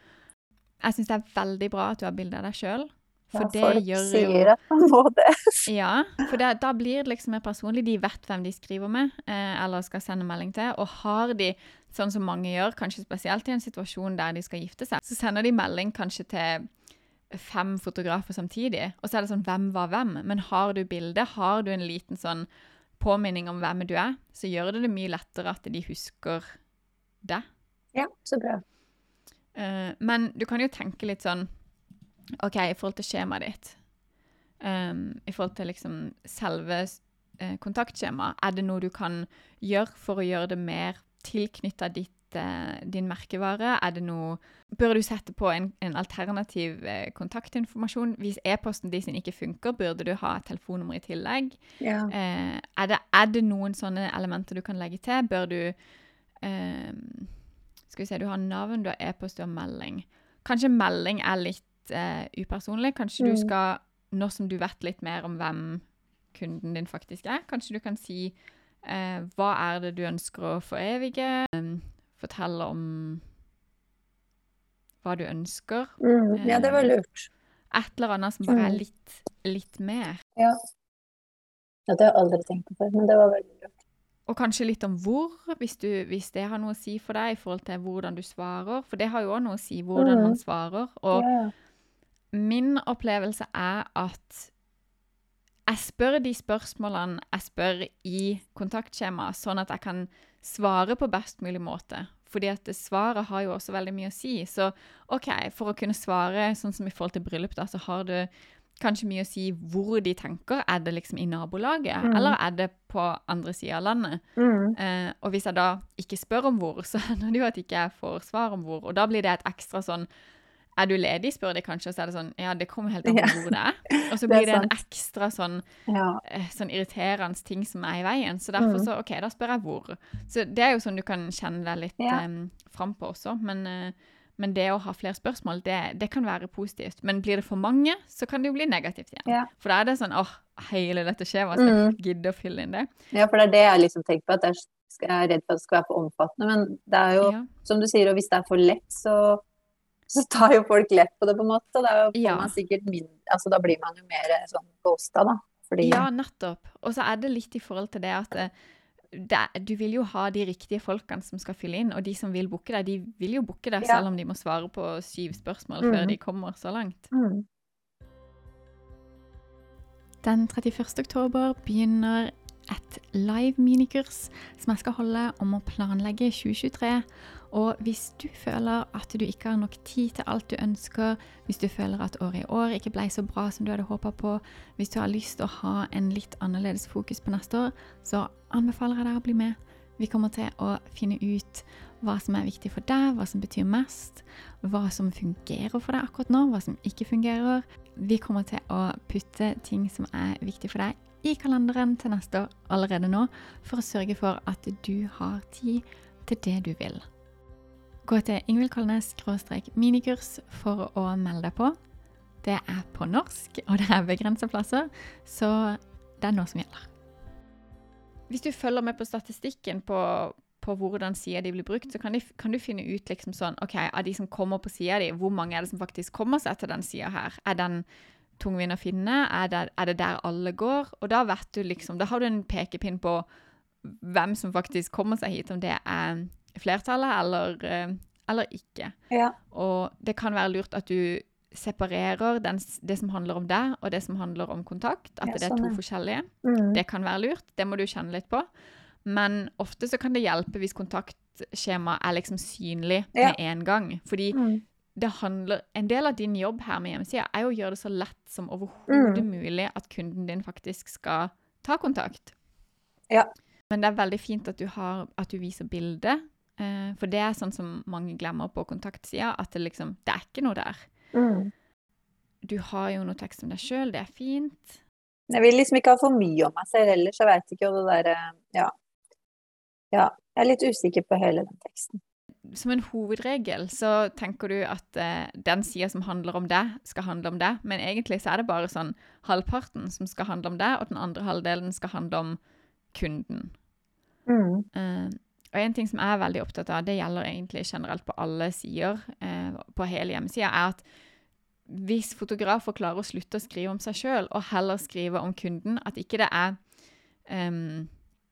Jeg synes det er veldig bra at du har bilder av deg selv. For Ja, det folk gjør sier jo... at man må det. Ja, for det, da blir det liksom mer personlig. De vet hvem de skriver med, eh, eller skal sende melding til. Og har de, sånn som mange gjør, kanskje spesielt i en situasjon der de skal gifte seg, så sender de melding kanskje til fem fotografer samtidig. Og så er det sånn, hvem var hvem? Men har du bildet, har du en liten sånn påminning om hvem du er, så gjør det det mye lettere at de husker det. Ja, så bra. Uh, men du kan jo tenke litt sånn, ok, i forhold til skjemaet ditt, um, i forhold til liksom selve uh, kontaktskjema, er det noe du kan gjøre for å gjøre det mer tilknyttet ditt, uh, din merkevare? Er det noe, bør du sette på en, en alternativ uh, kontaktinformasjon? Hvis e-posten din ikke funker, burde du ha et telefonnummer i tillegg? Ja. Uh, er, det, er det noen sånne elementer du kan legge til? Bør du... Um, skal vi se, du har navn, du har e-post, du har melding. Kanskje melding er litt uh, upersonlig. Kanskje mm. du skal, nå som du vet litt mer om hvem kunden din faktisk er, kanskje du kan si uh, hva er det du ønsker å forevige, um, fortelle om hva du ønsker. Mm. Ja, det var lurt. Uh, et eller annet som bare mm. er litt, litt mer. Ja. Ja, det har jeg aldri tenkt på før, men det var veldig lurt. Og kanskje litt om hvor, hvis, du, hvis det har noe å si for deg i forhold til hvordan du svarer. For det har jo også noe å si hvordan mm. man svarer. Og ja. min opplevelse er at jeg spør de spørsmålene jeg spør i kontaktskjema, sånn at jeg kan svare på best mulig måte. Fordi at svaret har jo også veldig mye å si. Så ok, for å kunne svare sånn som i forhold til bryllup da, så har du kanskje mye å si hvor de tenker. Er det liksom i nabolaget, mm. eller er det på andre siden av landet? Mm. Eh, og hvis jeg da ikke spør om hvor, så hender det jo at ikke jeg får svar om hvor. Og da blir det et ekstra sånn er du ledig, spør de kanskje, og så er det sånn, ja, det kommer helt an på Ja. hvor det er. Og så Det er blir det en sant. ekstra sånn, Ja. eh, sånn irriterende ting som er i veien. Så derfor Mm. så, ok, da spør jeg hvor. Så det er jo sånn du kan kjenne deg litt Ja. eh, frem på også. Men, eh, men det å ha flere spørsmål, det, det kan være positivt. Men blir det for mange, så kan det jo bli negativt igjen. Ja. For da er det sånn, åh, hele dette skjemaet, skal jeg Mm. gidde å fylle inn det? Ja, for det er det jeg liksom tenker på, at jeg er redd for at det skal være for omfattende. Men det er jo, Ja. som du sier, og hvis det er for lett, så, så tar jo folk lett på det på en måte. Og da får Ja. man sikkert mindre, altså da blir man jo mer sånn ghosta da. Fordi, Ja, nettopp. Og så er det litt i forhold til det at eh, det, er- du vil jo ha de riktige folkene som skal fylle inn, og de som vil booke deg, de vil jo booke deg, Ja. selv om de må svare på syv spørsmål Mm. før de kommer så langt. mm, Den trettiførste oktober begynner et live minikurs som jeg skal holde om å planlegge tjue tjuetre. Og hvis du føler at du ikke har nok tid til alt du ønsker, hvis du føler at året i år ikke ble så bra som du hadde håpet på, hvis du har lyst til å ha en litt annerledes fokus på neste år, så anbefaler jeg deg å bli med. Vi kommer til å finne ut hva som er viktig for deg, hva som betyr mest, hva som fungerer for deg akkurat nå, hva som ikke fungerer. Vi kommer til å putte ting som er viktig for deg i kalenderen til neste år allerede nå, for å sørge for at du har tid til det du vil. Gå til Ingvild Kolnes skråstrek minikurs for å melde deg på. Det er på norsk, og det er begrenset plasser, så det er noe som gjelder. Hvis du følger med på statistikken på, på hvordan sider de blir brukt, så kan, de, kan du finne ut liksom sånn, ok, av de som kommer på siden de, hvor mange er det som faktisk kommer seg til den siden her? Er den tungvinn å finne? Er det, er det der alle går? Og da vet du liksom, da har du en pekepinn på hvem som faktisk kommer seg hit, om det er flertallet eller, eh, eller ikke. ja. Og det kan være lurt at du separerer den, det som handler om deg, og det som handler om kontakt, at Ja, det er sånn, to ja. forskjellige. Mm. Det kan være lurt, det må du kjenne litt på. Men ofte så kan det hjelpe hvis kontaktskjema er liksom synlig Ja. med en gang. Fordi Mm. det handler, en del av din jobb her med hjemmesida er jo å gjøre det så lett som overhodet Mm. mulig at kunden din faktisk skal ta kontakt. Ja. Men det er veldig fint at du, har, at du viser bildet, eh, for det er sånn som mange glemmer på kontaktsida, at det liksom, det er ikke noe der. Mm. Du har jo noe tekst om deg selv, det er fint. Jeg vil liksom ikke ha for mye om meg selv ellers, jeg vet ikke, og det der, ja. Ja, jeg er litt usikker på hele den teksten. Som en hovedregel så tenker du at eh, den siden som handler om deg, skal handle om deg, men egentlig så er det bare sånn halvparten som skal handle om deg, og den andre halvdelen skal handle om kunden. Mm. Eh, og en ting som jeg er veldig opptatt av, det gjelder egentlig generelt på alle sider, eh, på hele hjemmesida, er at hvis fotografer klarer å slutte å skrive om seg selv, og heller skrive om kunden, at ikke det er, um,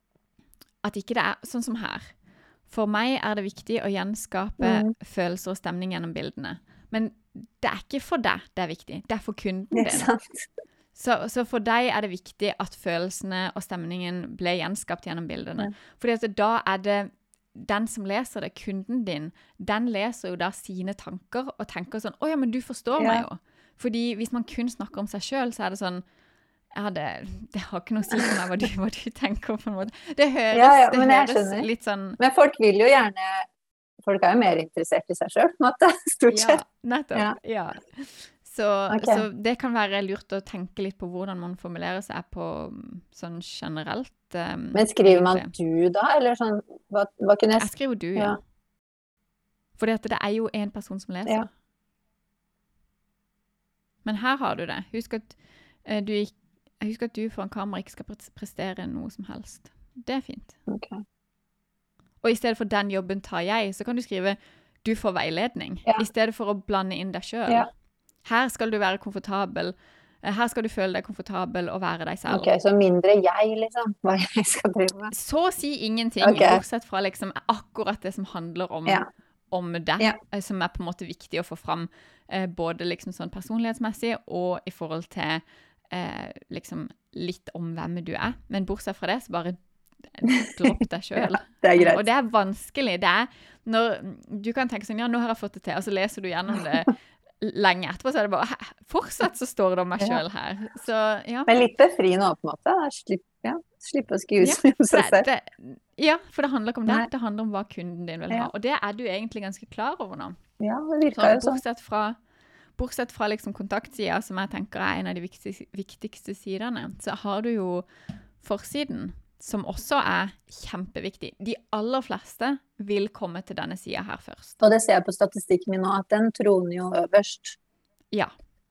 at ikke det er sånn som her. For meg er det viktig å gjenskape Mm. følelser og stemning gjennom bildene. Men det er ikke for deg det er viktig, det er for kunden Ikke din. sant? Så, så for deg er det viktig at følelsene og stemningen ble gjenskapt gjennom bildene. Ja. Fordi at da er det den som leser det, kunden din, den leser jo da sine tanker og tenker sånn, åja, men du forstår Ja. meg jo. Fordi hvis man kun snakker om seg selv, så er det sånn, ja, det, det har ikke noe å si for meg hva du, hva du tenker på en måte. Det høres, Ja, ja, det men jeg høres skjønner. litt sånn, Men folk vil jo gjerne, folk er jo mer interessert i seg selv, på en måte, stort ja, sett. nettopp, Ja. ja. Så, Ok. så det kan være lurt å tenke litt på hvordan man formulerer seg på mm, sånn generelt. Um, Men skriver man egentlig. du da, eller sånn, hva, hva kunne jeg Jeg skriver du, ja. Ja. Fordi at det er jo en person som leser. Ja. Men her har du det. Husk at, eh, du, ikk- husk at du foran kamera ikke skal pres- prestere noe som helst. Det er fint. Ok. Og i stedet for den jobben tar jeg, så kan du skrive du får veiledning. Ja. I stedet for å blande inn deg selv. Ja. Her skal du være komfortabel. Eh, Her skal du føle deg komfortabel og være deg selv. Ok, så mindre jeg, liksom, hva jeg skal drive med. Så å si ingenting, Ok. bortsett fra liksom akkurat det som handler om, Ja. om deg, Ja. eh, som er på en måte viktig å få fram, eh, både liksom sånn personlighetsmessig og i forhold til eh, liksom litt om hvem du er. Men bortsett fra det, så bare dropp deg selv. Ja, det er greit. Og det er vanskelig. Det er når du kan tenke sånn, ja, nå har jeg fått det til, og så leser du gjennom det lenge etterpå, så er det bare, «Hæ, fortsatt så står det om meg Ja. selv her. Så ja. Men litt befriende også, på en måte. Slipp, ja, slippe å skrive Ja, så mye om seg Det, selv. det, ja, for det handler ikke om det. Nei. Det handler om hva kunden din vil Ja. ha. Og det er du egentlig ganske klar over nå. Ja, det virka Så jo sånn. bortsett fra bortsett fra liksom kontaktsida, som jeg tenker er en av de viktigste, viktigste sidene, så har du jo forsiden, som også er kjempeviktig. De aller fleste vil komme til denne sida her først. Og det ser jeg på statistikken min nå, at den troner jo øverst. Ja.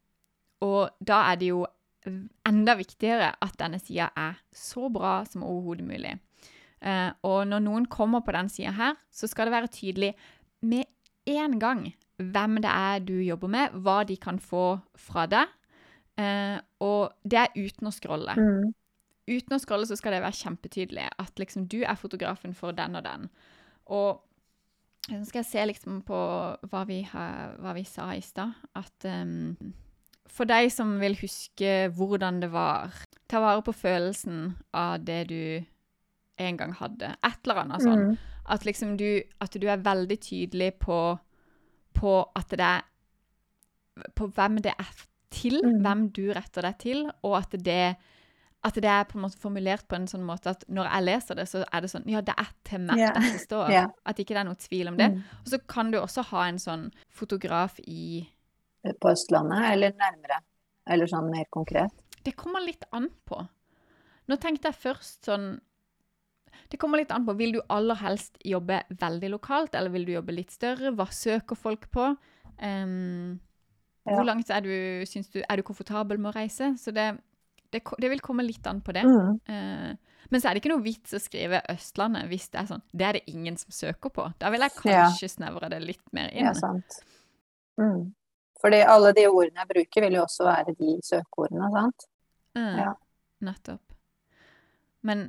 Og da er det jo enda viktigere at denne sida er så bra som overhodet mulig. Eh, og når noen kommer på den sida her, så skal det være tydelig med en gang hvem det er du jobber med, hva de kan få fra deg, eh, og det er uten å scrolle. Mm. Uten å scrolle så skal det være kjempetydelig at liksom du er fotografen for den og den. Og så skal jeg se liksom på hva vi, har, hva vi sa i sted, at um, for deg som vil huske hvordan det var, ta vare på følelsen av det du en gang hadde, et eller annet sånn. Mm. At liksom du, at du er veldig tydelig på, på at det er, på hvem det er til, mm. hvem du retter deg til, og at det at det er på en måte formulert på en sånn måte at når jeg leser det, så er det sånn, ja, det er til meg yeah. dette står. Yeah. At ikke det er noe tvil om det. Mm. Og så kan du også ha en sånn fotograf i... På Østlandet, eller nærmere? Eller sånn mer konkret? Det kommer litt an på. Nå tenkte jeg først sånn... Det kommer litt an på, vil du aller helst jobbe veldig lokalt, eller vil du jobbe litt større? Hva søker folk på? Um, ja. Hvor langt er du, synes du, er du komfortabel med å reise? Så det... Det, det vil komme litt an på det. Mm. Uh, men så er det ikke noe vits å skrive Østlandet hvis det er sånn. Det er det ingen som søker på. Da vil jeg kanskje ja. snevre det litt mer inn. Ja, sant. Mm. Fordi alle de ordene jeg bruker vil jo også være de søkeordene, sant? Uh, ja. Nettopp. Men,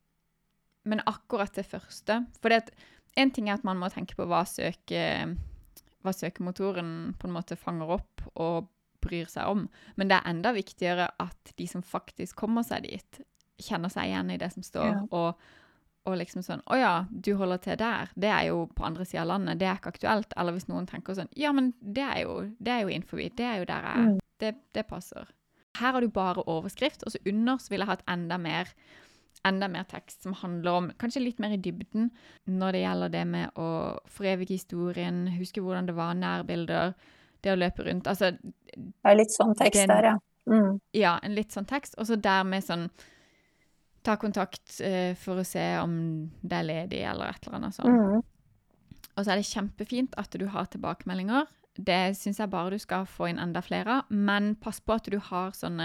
men akkurat det første. For det at, en ting er at man må tenke på hva, søke, hva søkemotoren på en måte fanger opp og bryr seg om. Men det er enda viktigere at de som faktisk kommer seg dit, kjenner seg igjen i det som står, ja. og, og liksom sånn, å ja, du holder til der, det er jo på andre siden av landet, det er ikke aktuelt. Eller hvis noen tenker sånn, ja, men det er jo, det er jo innenfor, det er jo der jeg er. Mm. Det, det passer. Her har du bare overskrift, og så under så vil jeg ha et enda mer, enda mer tekst som handler om, kanskje litt mer i dybden, når det gjelder det med å forevige historien, huske hvordan det var, nærbilder, det å løpe rundt, altså... Det er litt sånn tekst den, der, ja. Mm. Ja, en litt sånn tekst, og så dermed sånn, ta kontakt uh, for å se om det er ledig, eller et eller annet sånn. Mm. Og så er det kjempefint at du har tilbakemeldinger, det synes jeg bare du skal få inn enda flere, men pass på at du har sånne...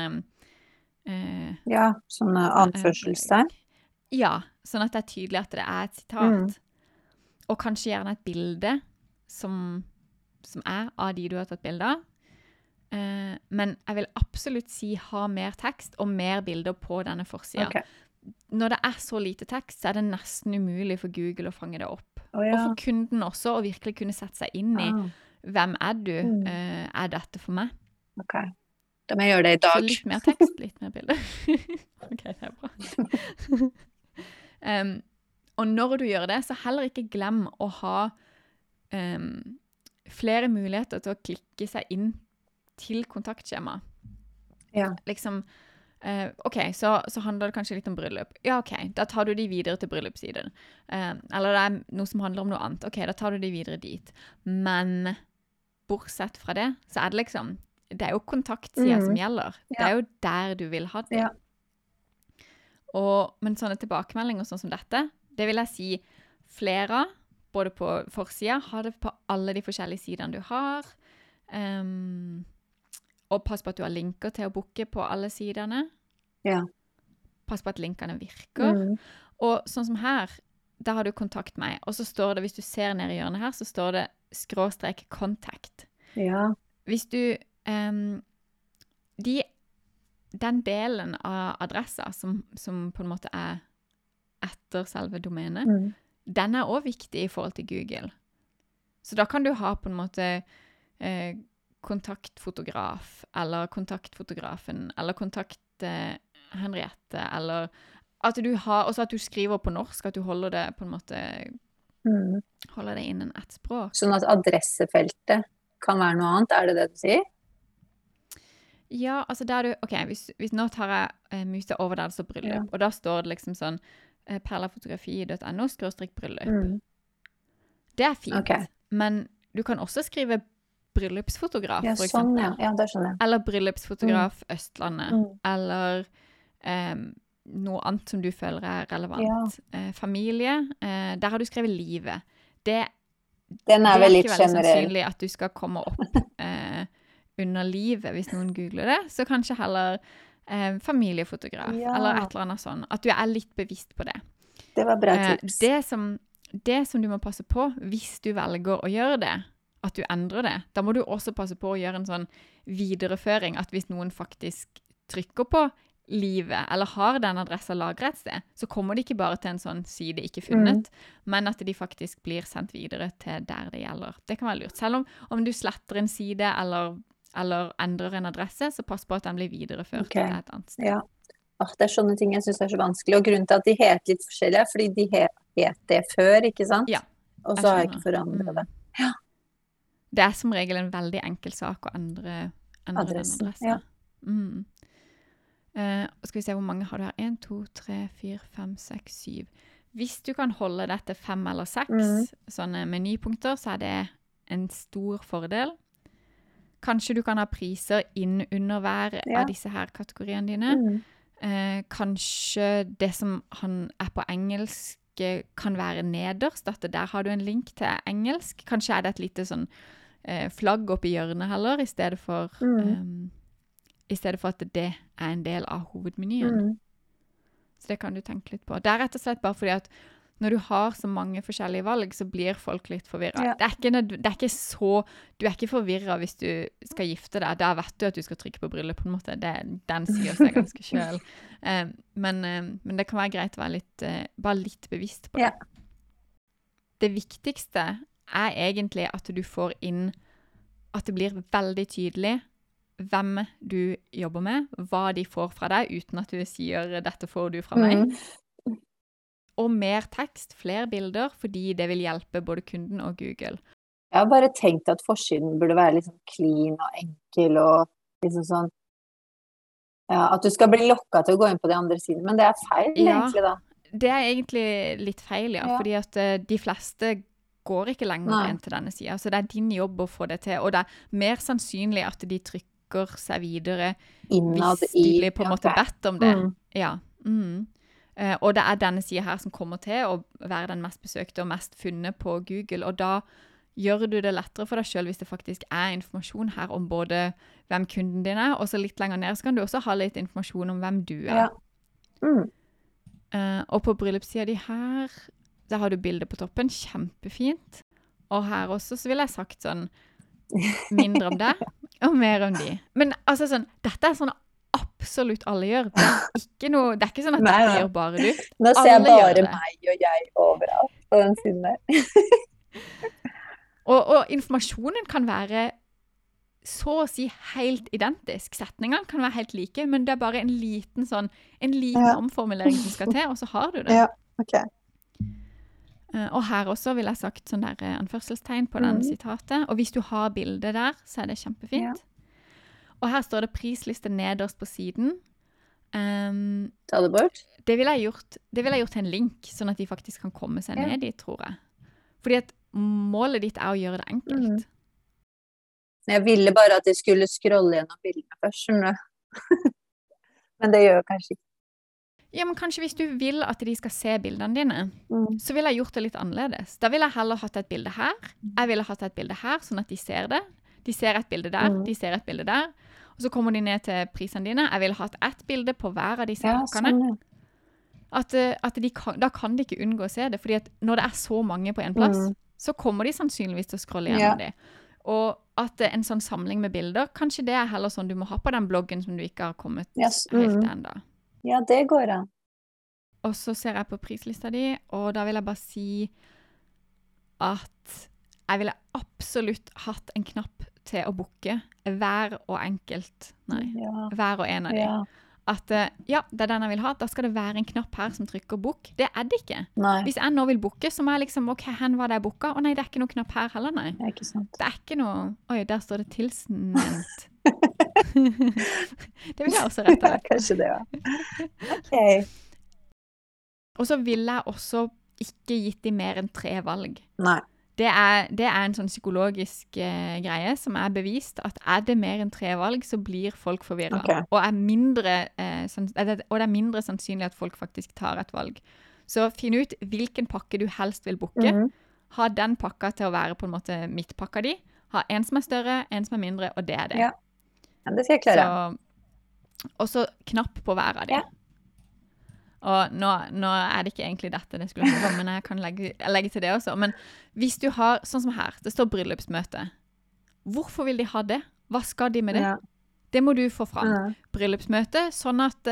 Uh, ja, sånne anførselstegn. Uh, ja, sånn at det er tydelig at det er et sitat. Mm. Og kanskje gjerne et bilde som... som er av de du har tatt bilder. Uh, men jeg vil absolutt si ha mer tekst og mer bilder på denne forsiden. Okay. Når det er så lite tekst, så er det nesten umulig for Google å fange det opp. Oh, ja. Og for kunden også, å virkelig kunne sette seg inn i ah. hvem er du? Mm. Uh, er dette for meg? Ok, da må jeg gjøre det i dag. Så litt mer tekst, litt mer bilder. Ok, det er bra. um, og når du gjør det, så heller ikke glem å ha... Um, flere muligheter til å klikke seg inn til kontaktskjema. Ja. Liksom, eh, ok, så, så handler det kanskje litt om bryllup. Ja, ok, da tar du de videre til bryllupssiden. Eh, eller det er noe som handler om noe annet. Ok, da tar du de videre dit. Men bortsett fra det, så er det liksom, det er jo kontaktsida mm. som gjelder. Ja. Det er jo der du vil ha det. Ja. Og, men sånne tilbakemeldinger sånn som dette, det vil jeg si flere av, både på forsida, ha det på alle de forskjellige sidene du har, um, og pass på at du har linker til å booke på alle sidene. Ja. Pass på at linkene virker. Mm. Og sånn som her, da har du kontakt meg, og så står det, hvis du ser ned i hjørnet her, så står det skråstrek kontakt. Ja. Hvis du, um, de, den delen av adressa som, som på en måte er etter selve domenet, mm. den er også viktig i forhold til Google. Så da kan du ha på en måte eh, kontaktfotograf, eller kontaktfotografen, eller kontakt eh, Henriette, eller at du har, også at du skriver på norsk, at du holder det på en måte, mm. holder det innen et språk. Sånn at adressefeltet kan være noe annet, er det det du sier? Ja, altså der du, ok, hvis, hvis nå tar jeg eh, musa over der det står bryllup, ja. Og da står det liksom sånn, perlafotografi punktum no skråstrek bryllup. Mm. Det er fint, okay. Men du kan også skrive bryllupsfotograf, Ja, for sånn, eksempel. ja. Ja, det skjønner jeg. Eller bryllupsfotograf Østlandet. Mm. Eller em, noe annet som du føler er relevant. Ja. Eh, familie, eh, der har du skrevet livet. Det, Den det er er vel ikke litt veldig generell. sannsynlig at du skal komme opp eh, under livet, hvis noen googler det. Så kanskje heller eh, familiefotograf, Ja. eller et eller annet sånn. At du er litt bevisst på det. Det var bra Eh, tips. det, som, det som du må passe på, hvis du velger å gjøre det, at du endrer det, da må du også passe på å gjøre en sånn videreføring, at hvis noen faktisk trykker på livet, eller har den adressa lagret et sted, så kommer de ikke bare til en sånn side ikke funnet, men at de faktisk blir sendt videre til der det gjelder. Det kan være lurt. Selv om, om du sletter en side, eller, eller endrer en adresse, så pass på at den blir videreført Ok. til et annet sted. Ja. Åh, det er sånne ting jeg synes er så vanskelig. Og grunnen til at de heter litt forskjellig er fordi de he- het det før, ikke sant? Ja, Og jeg så har jeg skjønner. ikke forandret Mm. det. Ja. Det er som regel en veldig enkel sak å endre, endre Adressen, den adressen. ja. Mm. Eh, skal vi se hvor mange har du her? en, to, tre, fire, fem, seks, syv. Hvis du kan holde det til fem eller seks Mm. sånne menypunkter, så er det en stor fordel. Kanskje du kan ha priser inn under hver Ja. av disse her kategoriene dine. Mm. Eh, kanskje det som han er på engelsk eh, kan være nederst, at der har du en link til engelsk. Kanskje er det et lite sånn eh, flagg oppe i hjørnet heller, i stedet for, Mm. em, i stedet for at det er en del av hovedmenyen. Mm. Så det kan du tenke litt på. Det er rett og slett bare fordi at når du har så mange forskjellige valg, så blir folk litt forvirret. Ja. Det er ikke, nød- det er ikke så, du er ikke forvirret hvis du skal gifte deg. Da vet du at du skal trykke på bryllup, på en måte. Det, den sier seg ganske selv. Eh, men, eh, men det kan være greit å være litt, eh, bare litt bevisst på det. Ja. Det viktigste er egentlig at du får inn, at det blir veldig tydelig hvem du jobber med, hva de får fra deg, uten at du sier «dette får du fra meg». Mm. Og mer tekst, flere bilder, fordi det vil hjelpe både kunden og Google. Jeg har bare tenkt at forsiden burde være liksom clean og enkel og liksom sånn, ja, at du skal bli lokket til å gå inn på de andre sidene, men det er feil Ja. egentlig da. Det er egentlig litt feil, ja, Ja. fordi at eh, de fleste går ikke lenger Nei. inn til denne siden, så det er din jobb å få det til, og det er mer sannsynlig at de trykker seg videre Innad hvis de i, blir på en ja, måte ok. bedt om det. Mm. Ja. Mm. Eh, og det er denne siden her som kommer til å være den mest besøkte og mest funnet på Google, og da gjør du det lettere for deg selv hvis det faktisk er informasjon her om både hvem kunden din er, og så litt lenger ned så kan du også ha litt informasjon om hvem du er. Ja. Mm. Eh, og på bryllupssiden de her, der har du bildet på toppen, kjempefint. Og her også så vil jeg sagt sånn, mindre om det, og mer om de. Men altså sånn, dette er sånn absolutt alle gjør. Det er ikke noe, det er ikke sånn at Nei, dette nei. gjør bare du. Nå ser jeg Alle gjør bare det. meg og jeg overalt på den siden der. Og, og informasjonen kan være så å si helt identisk. Setningene kan være helt like, men det er bare en liten sånn, en liten Ja. omformulering som skal til, og så har du det. Ja, ok. Eh, Og her også vil jeg sagt sånn der eh, anførselstegn på den Mhm. sitatet. Og hvis du har bildet der, så er det kjempefint. Ja. Og her står det prisliste nederst på siden. Ehm, Ta det bort. det vil jeg gjort, det vil jeg gjort til en link, sånn at de faktisk kan komme seg Ja. ned dit, tror jeg. Fordi at målet ditt er å gjøre det enkelt. Mhm. Jeg ville bare at de skulle scrolle gjennom bildene først, skjønner du. Men det gjør kanskje ikke. Ja, men kanskje hvis du vil at de skal se bildene dine, Mm. så vil jeg gjort det litt annerledes. Da vil jeg heller hatt et bilde her. Jeg ville hatt et bilde her, sånn at de ser det. De ser et bilde der, Mm. de ser et bilde der. Og så kommer de ned til prisene dine. Jeg ville hatt ett bilde på hver av disse Ja, pakkene. sånn, ja. At, eh, at de kan, da kan de ikke unngå å se det, fordi at når det er så mange på en plass, Mm. så kommer de sannsynligvis til å scrolle Ja. gjennom det. Og at eh, en sånn samling med bilder, kanskje det er heller sånn du må ha på den bloggen som du ikke har kommet Yes, helt mm. til enda. Ja, det går an. Og så ser jeg på prislista di, og da vil jeg bare si at jeg ville absolutt hatt en knapp til å booke hver og enkelt, nei, Ja. hver og en av de. Ja. At, eh, ja, det er den jeg vil ha, da skal det være en knapp her som trykker book. Det er det ikke. Nei, Hvis jeg nå vil booke, så må jeg liksom, ok, hen var det jeg booket? Å nei, det er ikke noe knapp her heller, nei. det er ikke sant. Det er ikke noe, oi, der står det tilsendt. Det vil jeg også rette Ja, litt. kanskje det, ja. Ok. Og så vil jeg også ikke gitt de mer enn tre valg. Nei. Det er, det er en sånn psykologisk eh, greie som er bevist, at er det mer enn tre valg, så blir folk forvirret. Ok. Og, er mindre, eh, sanns- er det, og det er mindre sannsynlig at folk faktisk tar et valg. Så finn ut hvilken pakke du helst vil booke. Mhm. Ha den pakka til å være på en måte midtpakka di. Ha en som er større, en som er mindre, og det er det. Ja. Ja, det skal jeg klare. Så, og så knapp på hver av de. Ja. Og nå, nå er det ikke egentlig dette det skulle handle om, men jeg kan legge, legge til det også. Men hvis du har, sånn som her, det står bryllupsmøte. Hvorfor vil de ha det? Hva skal de med det? Ja. Det må du få fram. Ja. Bryllupsmøte, sånn at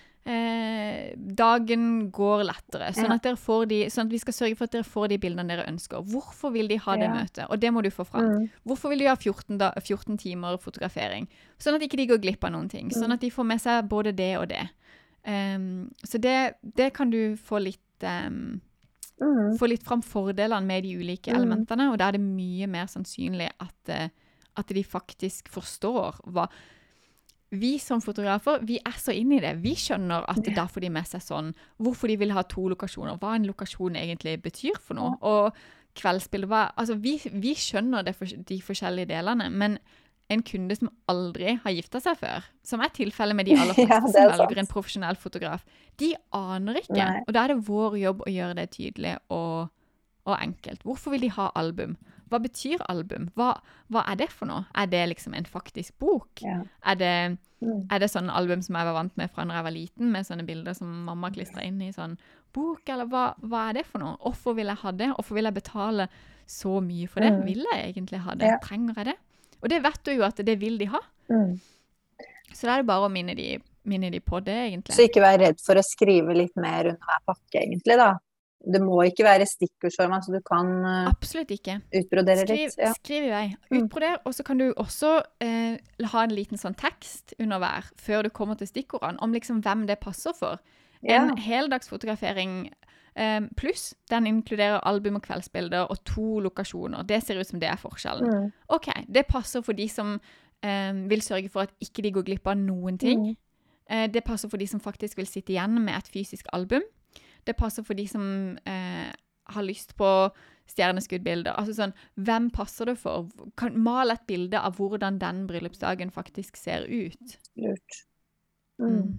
eh, dagen går lettere. Sånn Ja. at, dere får de, sånn at vi skal sørge for at dere får de bildene dere ønsker. Hvorfor vil de ha det Ja. møtet? Og det må du få fram. Mm. Hvorfor vil de ha fjorten, da, fjorten timer fotografering? Sånn at ikke de går glipp av noen ting. Sånn at de får med seg både det og det. Um, så det, det kan du få litt um, Mm. få litt fram fordelene med de ulike Mm. elementene, og da er det mye mer sannsynlig at, uh, at de faktisk forstår hva vi som fotografer, vi er så inne i det. Vi skjønner at Ja. da får de med seg sånn, hvorfor de vil ha to lokasjoner, hva en lokasjon egentlig betyr for noe, og kveldsbilder, hva, altså vi, vi skjønner det for, de forskjellige delene, men en kunde som aldri har giftet seg før, som er tilfellet med de aller fleste Ja, det som er velger sant. en profesjonell fotograf, de aner ikke. Nei. Og da er det vår jobb å gjøre det tydelig og, og enkelt. Hvorfor vil de ha album? Hva betyr album? Hva, hva er det for noe? Er det liksom en faktisk bok? Ja. Er det, Mm. er det sånne album som jeg var vant med fra når jeg var liten, med sånne bilder som mamma klistret inn i sånn bok, eller hva, hva er det for noe? Hvorfor vil jeg ha det? Hvorfor vil jeg betale så mye for det? Mm. Vil jeg egentlig ha det? Ja. Trenger jeg det? Og det vet du jo at det vil de ha. Mm. Så da er det bare å minne de, minne de på det, egentlig. Så ikke vær redd for å skrive litt mer under hver pakke, egentlig, da. Det må ikke være stikkordsform, så du kan uh, Absolutt ikke. utbrodere Skriv, litt. Ja. skriv i vei. Mm. Utbroder, og så kan du også eh, ha en liten sånn tekst under hver, før du kommer til stikkordene, om liksom hvem det passer for. Ja. En heldagsfotografering eh, pluss, den inkluderer album og kveldsbilder og to lokasjoner. Det ser ut som det er forskjellen. Mm. Ok, det passer for de som eh, vil sørge for at ikke de går glipp av noen ting. Mm. Eh, det passer for de som faktisk vil sitte igjen med et fysisk album. Det passer for de som eh, har lyst på stjerneskuddbilder. Altså sånn, hvem passer det for? Kan male et bilde av hvordan den bryllupsdagen faktisk ser ut. Lurt. Mm. Mm.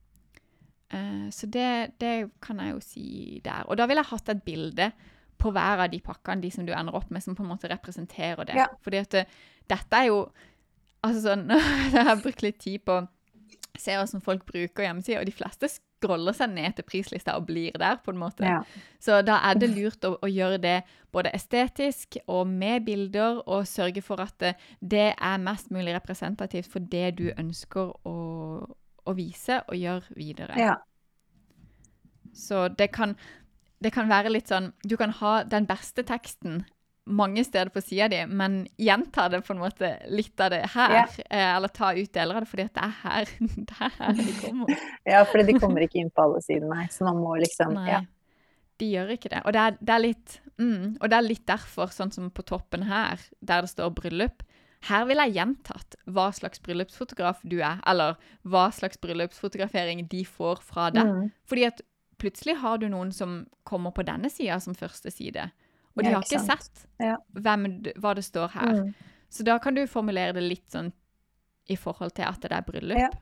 Eh, så det, det kan jeg jo si der. Og da vil jeg hatt et bilde på hver av de pakkene, de som du ender opp med, som på en måte representerer det. Ja. Fordi at det, dette er jo, altså sånn, jeg har brukt litt tid på å se hvordan folk bruker hjemmesiden, og de fleste scroller seg ned til prislista og blir der på en måte. Ja. Så da er det lurt å, å gjøre det både estetisk og med bilder, og sørge for at det, det er mest mulig representativt for det du ønsker å, å vise og gjøre videre. Ja. Så det kan, det kan være litt sånn, du kan ha den beste teksten mange steder på siden din, men gjenta det på en måte litt av det her, Ja. eh, eller ta ut deler av det, fordi at det er her, det er her de kommer. Ja, fordi de kommer ikke inn på alle sider, nei. Så man må liksom, Nei, ja. de gjør ikke det. Og det er, det er litt, mm, og det er litt derfor, sånn som på toppen her, der det står bryllup, her vil jeg gjentatt hva slags bryllupsfotograf du er, eller hva slags bryllupsfotografering de får fra deg. Mm. Fordi at plutselig har du noen som kommer på denne siden som første side, og de Ja, har ikke ikke sant. sett Ja. hvem, d- hva det står her. Mm. Så da kan du formulere det litt sånn i forhold til at det er bryllup. Ja.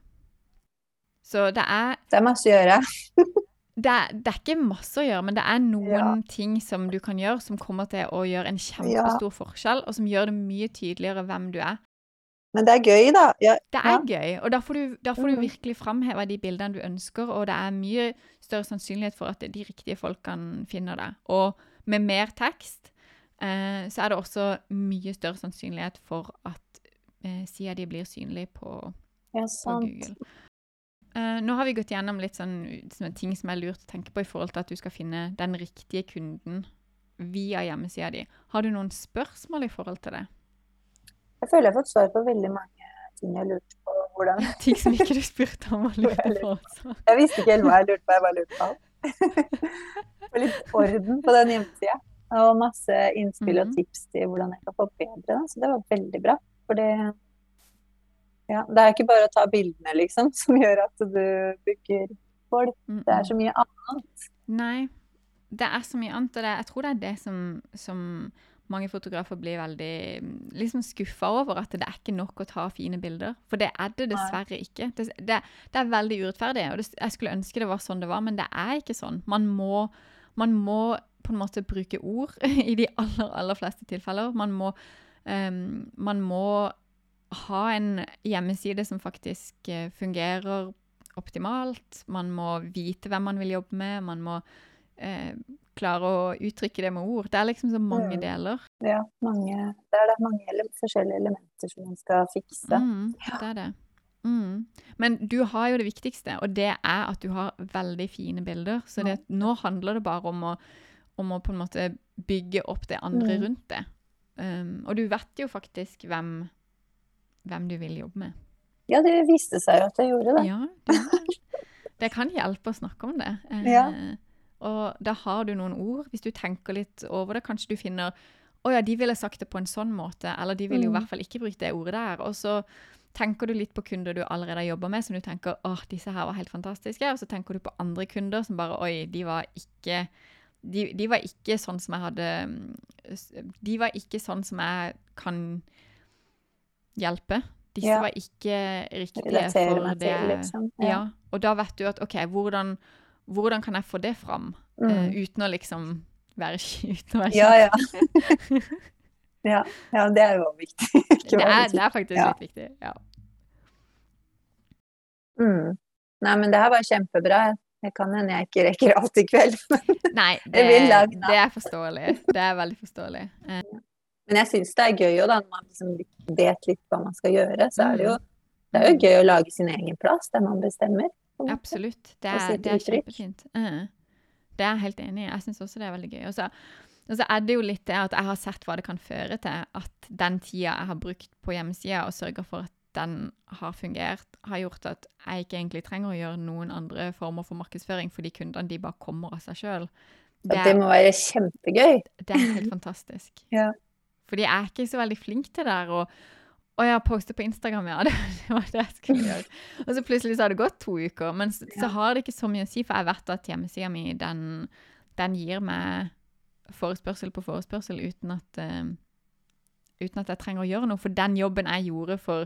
Så det er, Det er masse å gjøre. det, er, det er ikke masse å gjøre, men det er noen Ja. ting som du kan gjøre som kommer til å gjøre en kjempestor forskjell, og som gjør det mye tydeligere hvem du er. Men det er gøy, da. Ja. Det er gøy, og da får du, da får du Mm. virkelig framheve de bildene du ønsker, og det er mye større sannsynlighet for at de riktige folkene finner det. Og med mer tekst, eh, så er det også mye større sannsynlighet for at eh, siden de blir synlige på, Ja, på sant. Google. Eh, nå har vi gått gjennom litt sånn, sånne ting som er lurt å tenke på i forhold til at du skal finne den riktige kunden via hjemmesiden din. Har du noen spørsmål i forhold til det? Jeg føler jeg har fått svar på veldig mange ting jeg lurte på. Hvordan. Ting som ikke du spurte om og lurte på også. Jeg visste ikke helt hva jeg lurte på, jeg bare lurte på alt. Det var litt orden på den hjemmesiden. Og masse innspill og Mhm. tips til hvordan jeg kan få bedre den. Så det var veldig bra. For det, ja, det er ikke bare å ta bildene, liksom, som gjør at du booker folk. Mm, Det mm. er så mye annet. Nei, det er så mye annet, og det, jeg tror det er det som, som mange fotografer blir veldig liksom skuffet over at det er ikke nok å ta fine bilder. For det er det dessverre ikke. Det, det, det er veldig urettferdig, og det, jeg skulle ønske det var sånn det var, men det er ikke sånn. Man må, man må på en måte bruke ord i de aller, aller fleste tilfeller. Man må, um, man må ha en hjemmeside som faktisk uh, fungerer optimalt. Man må vite hvem man vil jobbe med. Man må uh, klare å uttrykke det med ord. Det er liksom så mange mm. deler. Ja, mange, det er det mange ele- forskjellige elementer som man skal fikse. Mm, det er det. Mm. Men du har jo det viktigste, og det er at du har veldig fine bilder. Så det, nå handler det bare om å, om å på en måte bygge opp det andre mm. rundt det. Um, og du vet jo faktisk hvem, hvem du vil jobbe med. Ja, det viste seg jo at jeg gjorde det. Ja, det, det kan hjelpe å snakke om det. Uh, ja. Og da har du noen ord. Hvis du tenker litt over det, kanskje du finner, å ja, de ville sagt det på en sånn måte, eller de ville jo i hvert fall ikke brukt det ordet der. Og så tenker du litt på kunder du allerede jobber med, som du tenker, åh, disse her var helt fantastiske. Og så tenker du på andre kunder som bare, oi, de var ikke, de, de var ikke sånn som jeg hadde, de var ikke sånn som jeg kan hjelpe. Disse ja. var ikke riktige for det. Til, liksom. ja. ja. Og da vet du at, ok, hvordan Hvordan kan jeg få det fram, mm. uh, uten å liksom være uten å være ja, ja. ja, ja, det er jo viktig. det, er, det er faktisk ja. litt viktig, ja. Mm. Nei, men det her var kjempebra. Jeg kan hende jeg ikke rekker alt i kveld. Nei, det, det er forståelig. Det er veldig forståelig. Uh. Men jeg synes det er gøy jo da, når man liksom vet litt hva man skal gjøre, så er det jo, det er jo gøy å lage sin egen plass, der man bestemmer. Absolutt. Det er, det er kjempefint. Uh, det er jeg helt enig i. Jeg synes også det er veldig gøy. Og så, og så er det jo litt det at jeg har sett hva det kan føre til, at den tida jeg har brukt på hjemmesida og sørget for at den har fungert, har gjort at jeg ikke egentlig trenger å gjøre noen andre former for markedsføring, fordi kundene de bare kommer av seg selv. Det, er, det må være kjempegøy. Det er helt fantastisk. ja. Fordi jeg er ikke så veldig flink til det der, og Og jeg har postet på Instagram, ja, det var det jeg skulle gjøre. Og så plutselig så har det gått to uker, men så, så har det ikke så mye å si, for jeg vet at hjemmesiden min, den, den gir meg forespørsel på forespørsel uten at, uh, uten at jeg trenger å gjøre noe. For den jobben jeg gjorde for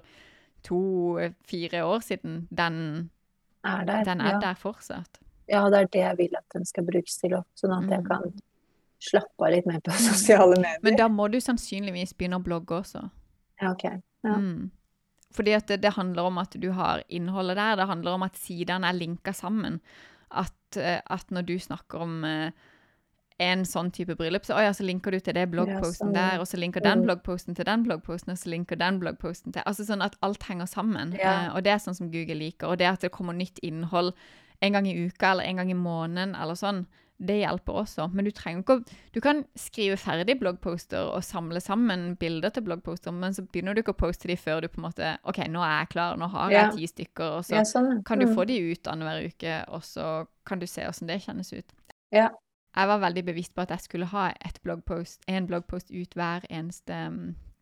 to-fire år siden, den er der, den er ja. der fortsatt. Ja, det er det jeg vil at den skal brukes til, sånn at mm. jeg kan slappe av litt mer på sosiale medier. Men da må du sannsynligvis begynne å blogge også. Ja, ok. Ja. Mm. Fordi at det, det handler om at du har innholdet der, det handler om at sidene er linket sammen. At, at når du snakker om uh, en sånn type bryllup, så, oh ja, så linker du til det bloggposten ja, sånn. Der, og så linker den mm. bloggposten til den bloggposten, og så linker den bloggposten til, altså sånn at alt henger sammen. Ja. Uh, og det er sånn som Google liker, og det at det kommer nytt innhold en gang i uka, eller en gang i måneden, eller sånn, det hjelper også. Men du trenger ikke, du kan skrive ferdig bloggposter og samle sammen bilder til bloggposter, men så begynner du ikke å poste de før du på en måte, ok, nå er jeg klar, nå har jeg ja. ti stykker, og så ja, sånn. kan du mm. få de ut annenhver uke, og så kan du se hvordan det kjennes ut. Ja. Jeg var veldig bevisst på at jeg skulle ha et bloggpost, en bloggpost ut hver eneste um,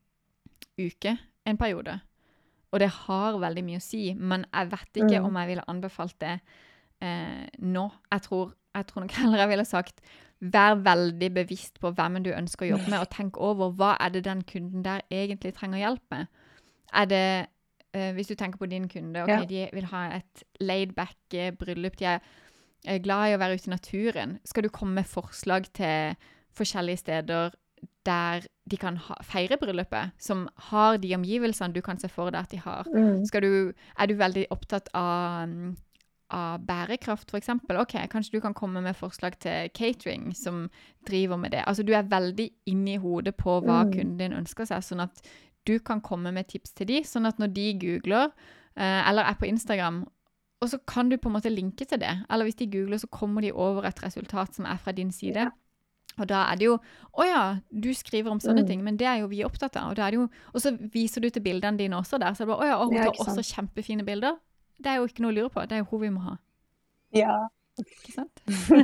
uke, en periode. Og det har veldig mye å si, men jeg vet ikke mm. om jeg ville anbefalt det eh, nå. Jeg tror Jeg tror nok heller jeg ville sagt, vær veldig bevisst på hvem du ønsker å jobbe med, og tenk over, hva er det den kunden der egentlig trenger hjelp med? Er det, uh, hvis du tenker på din kunde, ok, ja. de vil ha et laid-back uh, bryllup, de er uh, glad i å være ute i naturen. Skal du komme med forslag til forskjellige steder der de kan ha, feire bryllupet, som har de omgivelsene du kan se for deg at de har? Mm. Skal du, er du veldig opptatt av... Um, av bærekraft, for eksempel. Ok, kanskje du kan komme med forslag til catering som driver med det. Altså, du er veldig inne i hodet på hva mm. kunden din ønsker seg, sånn at du kan komme med tips til de, sånn at når de googler, eh, eller er på Instagram, og så kan du på en måte linke til det. Eller hvis de googler, så kommer de over et resultat som er fra din side. Ja. Og da er det jo, å ja, du skriver om sånne mm. ting, men det er jo vi opptatt av. Og, da er det jo, og så viser du til bildene dine også der, så det er bare, å ja, og hun ja, tar også kjempefine bilder. Det er jo ikke noe å lure på. Det er jo hun vi må ha. Ja. Ikke sant?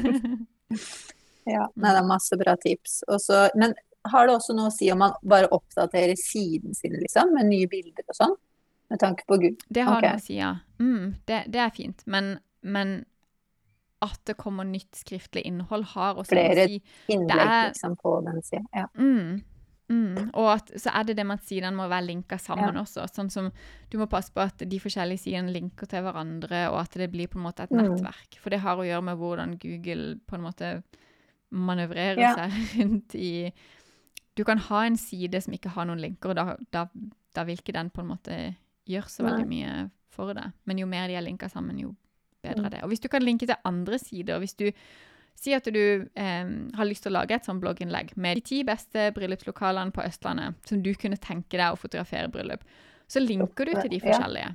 ja, nei, det er masse bra tips. Også, men har det også noe å si om man bare oppdaterer siden sin, liksom, med nye bilder og sånn? Med tanke på Gud. Det har okay. noe å si, ja. Mm, det, det er fint. Men, men at det kommer nytt skriftlig innhold har også flere noe å si. innlegg er, liksom på den siden. Ja. Mm, Mm, og at, så er det det med at sidene må være linket sammen Ja. også. Sånn som du må passe på at de forskjellige sidene linker til hverandre, og at det blir på en måte et Mm. nettverk. For det har å gjøre med hvordan Google på en måte manøvrerer Ja. seg rundt i... Du kan ha en side som ikke har noen linker, og da, da, da vil ikke den på en måte gjøre så veldig Nei. mye for det. Men jo mer de er linket sammen, jo bedre Mm. er det. Og hvis du kan linke til andre sider, hvis du Si at du eh, har lyst til å lage et sånn blogginnlegg med de ti beste bryllupslokalene på Østlandet, som du kunne tenke deg å fotografere bryllup, så linker du til de Ja. forskjellige.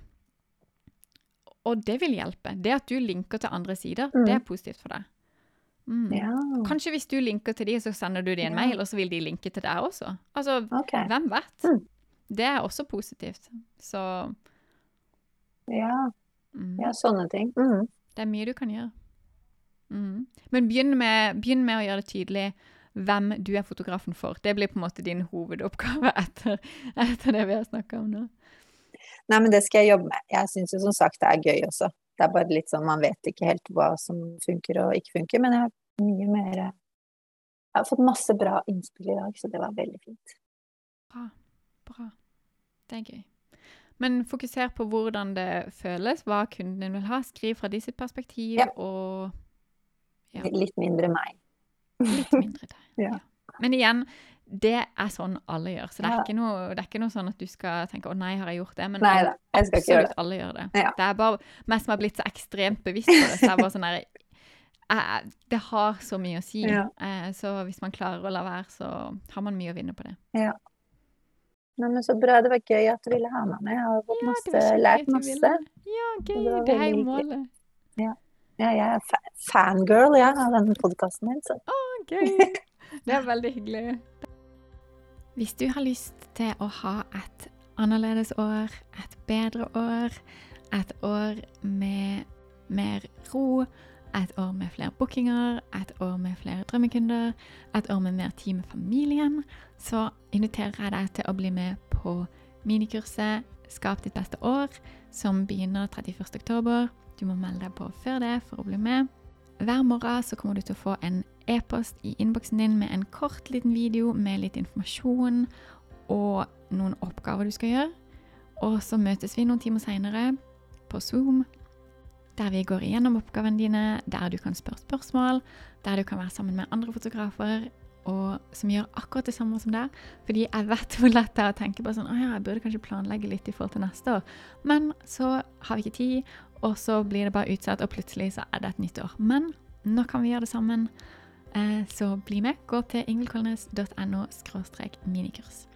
Og det vil hjelpe. Det at du linker til andre sider, Mm. det er positivt for deg. Mm. Ja, Kanskje hvis du linker til de, så sender du de en Ja. mail, og så vil de linke til deg også. Altså, ok. hvem vet? Mm. Det er også positivt. Så Ja, mm, ja, sånne ting. Mm. det er mye du kan gjøre. Mm. Men begynn med, begynn med å gjøre det tydelig hvem du er fotografen for. Det blir på en måte din hovedoppgave etter, etter det vi har snakket om nå. Nei, men det skal jeg jobbe med. Jeg synes jo som sagt det er gøy også. Det er bare litt sånn, man vet ikke helt hva som funker og ikke funker, men jeg har mye mer... Jeg har fått masse bra innspill i dag, så det var veldig fint. Bra, bra. Det er gøy. Men fokuser på hvordan det føles, hva kunden din vil ha. Skriv fra de sitt perspektiv, Ja. og ja, Litt mindre meg. litt mindre det. Ja. Ja. Men igjen, det er sånn alle gjør. Så det er, Ja. ikke noe, det er ikke noe sånn at du skal tenke, å nei, har jeg gjort det? Men Nei alle- da, jeg skal ikke gjøre absolutt alle gjør det. Ja. Det er bare meg som har blitt så ekstremt bevisst på det. Så jeg er bare sånn der, eh, det har så mye å si. Ja. Eh, så hvis man klarer å la være, så har man mye å vinne på det. Ja. Nei, men så bra, det var gøy at du ville ha meg med. Jeg har fått Ja, masse, det var kjempegøy lært at du masse. ville. Ja, det gøy. var Det er jo veldig målet. Ja, jeg er fa fangirl, ja, av denne podcasten din, så. Å, gøy. Det er veldig hyggelig. Hvis du har lyst til å ha et annerledes år, et bedre år, et år med mer ro, et år med flere bookinger, et år med flere drømmekunder, et år med mer tid med familien, så inviterer jeg deg til å bli med på minikurset Skap ditt beste år, som begynner trettiførste oktober. Du må melde deg på før det for å bli med. Hver morgen så kommer du til å få en e-post i innboksen din med en kort liten video med litt informasjon og noen oppgaver du skal gjøre. Og så møtes vi noen timer senere på Zoom, der vi går igjennom oppgavene dine, der du kan spørre spørsmål, der du kan være sammen med andre fotografer, og som gjør akkurat det samme som deg. Fordi jeg vet hvor lett det er å tenke på sånn, å ja, jeg burde kanskje planlegge litt i forhold til neste år. Men så har vi ikke tid, og så blir det bare utsatt, og plutselig så er det et nytt år. Men nå kan vi gjøre det sammen. Så bli med, gå til ingvildkolnes punktum no skråstrek minikurs.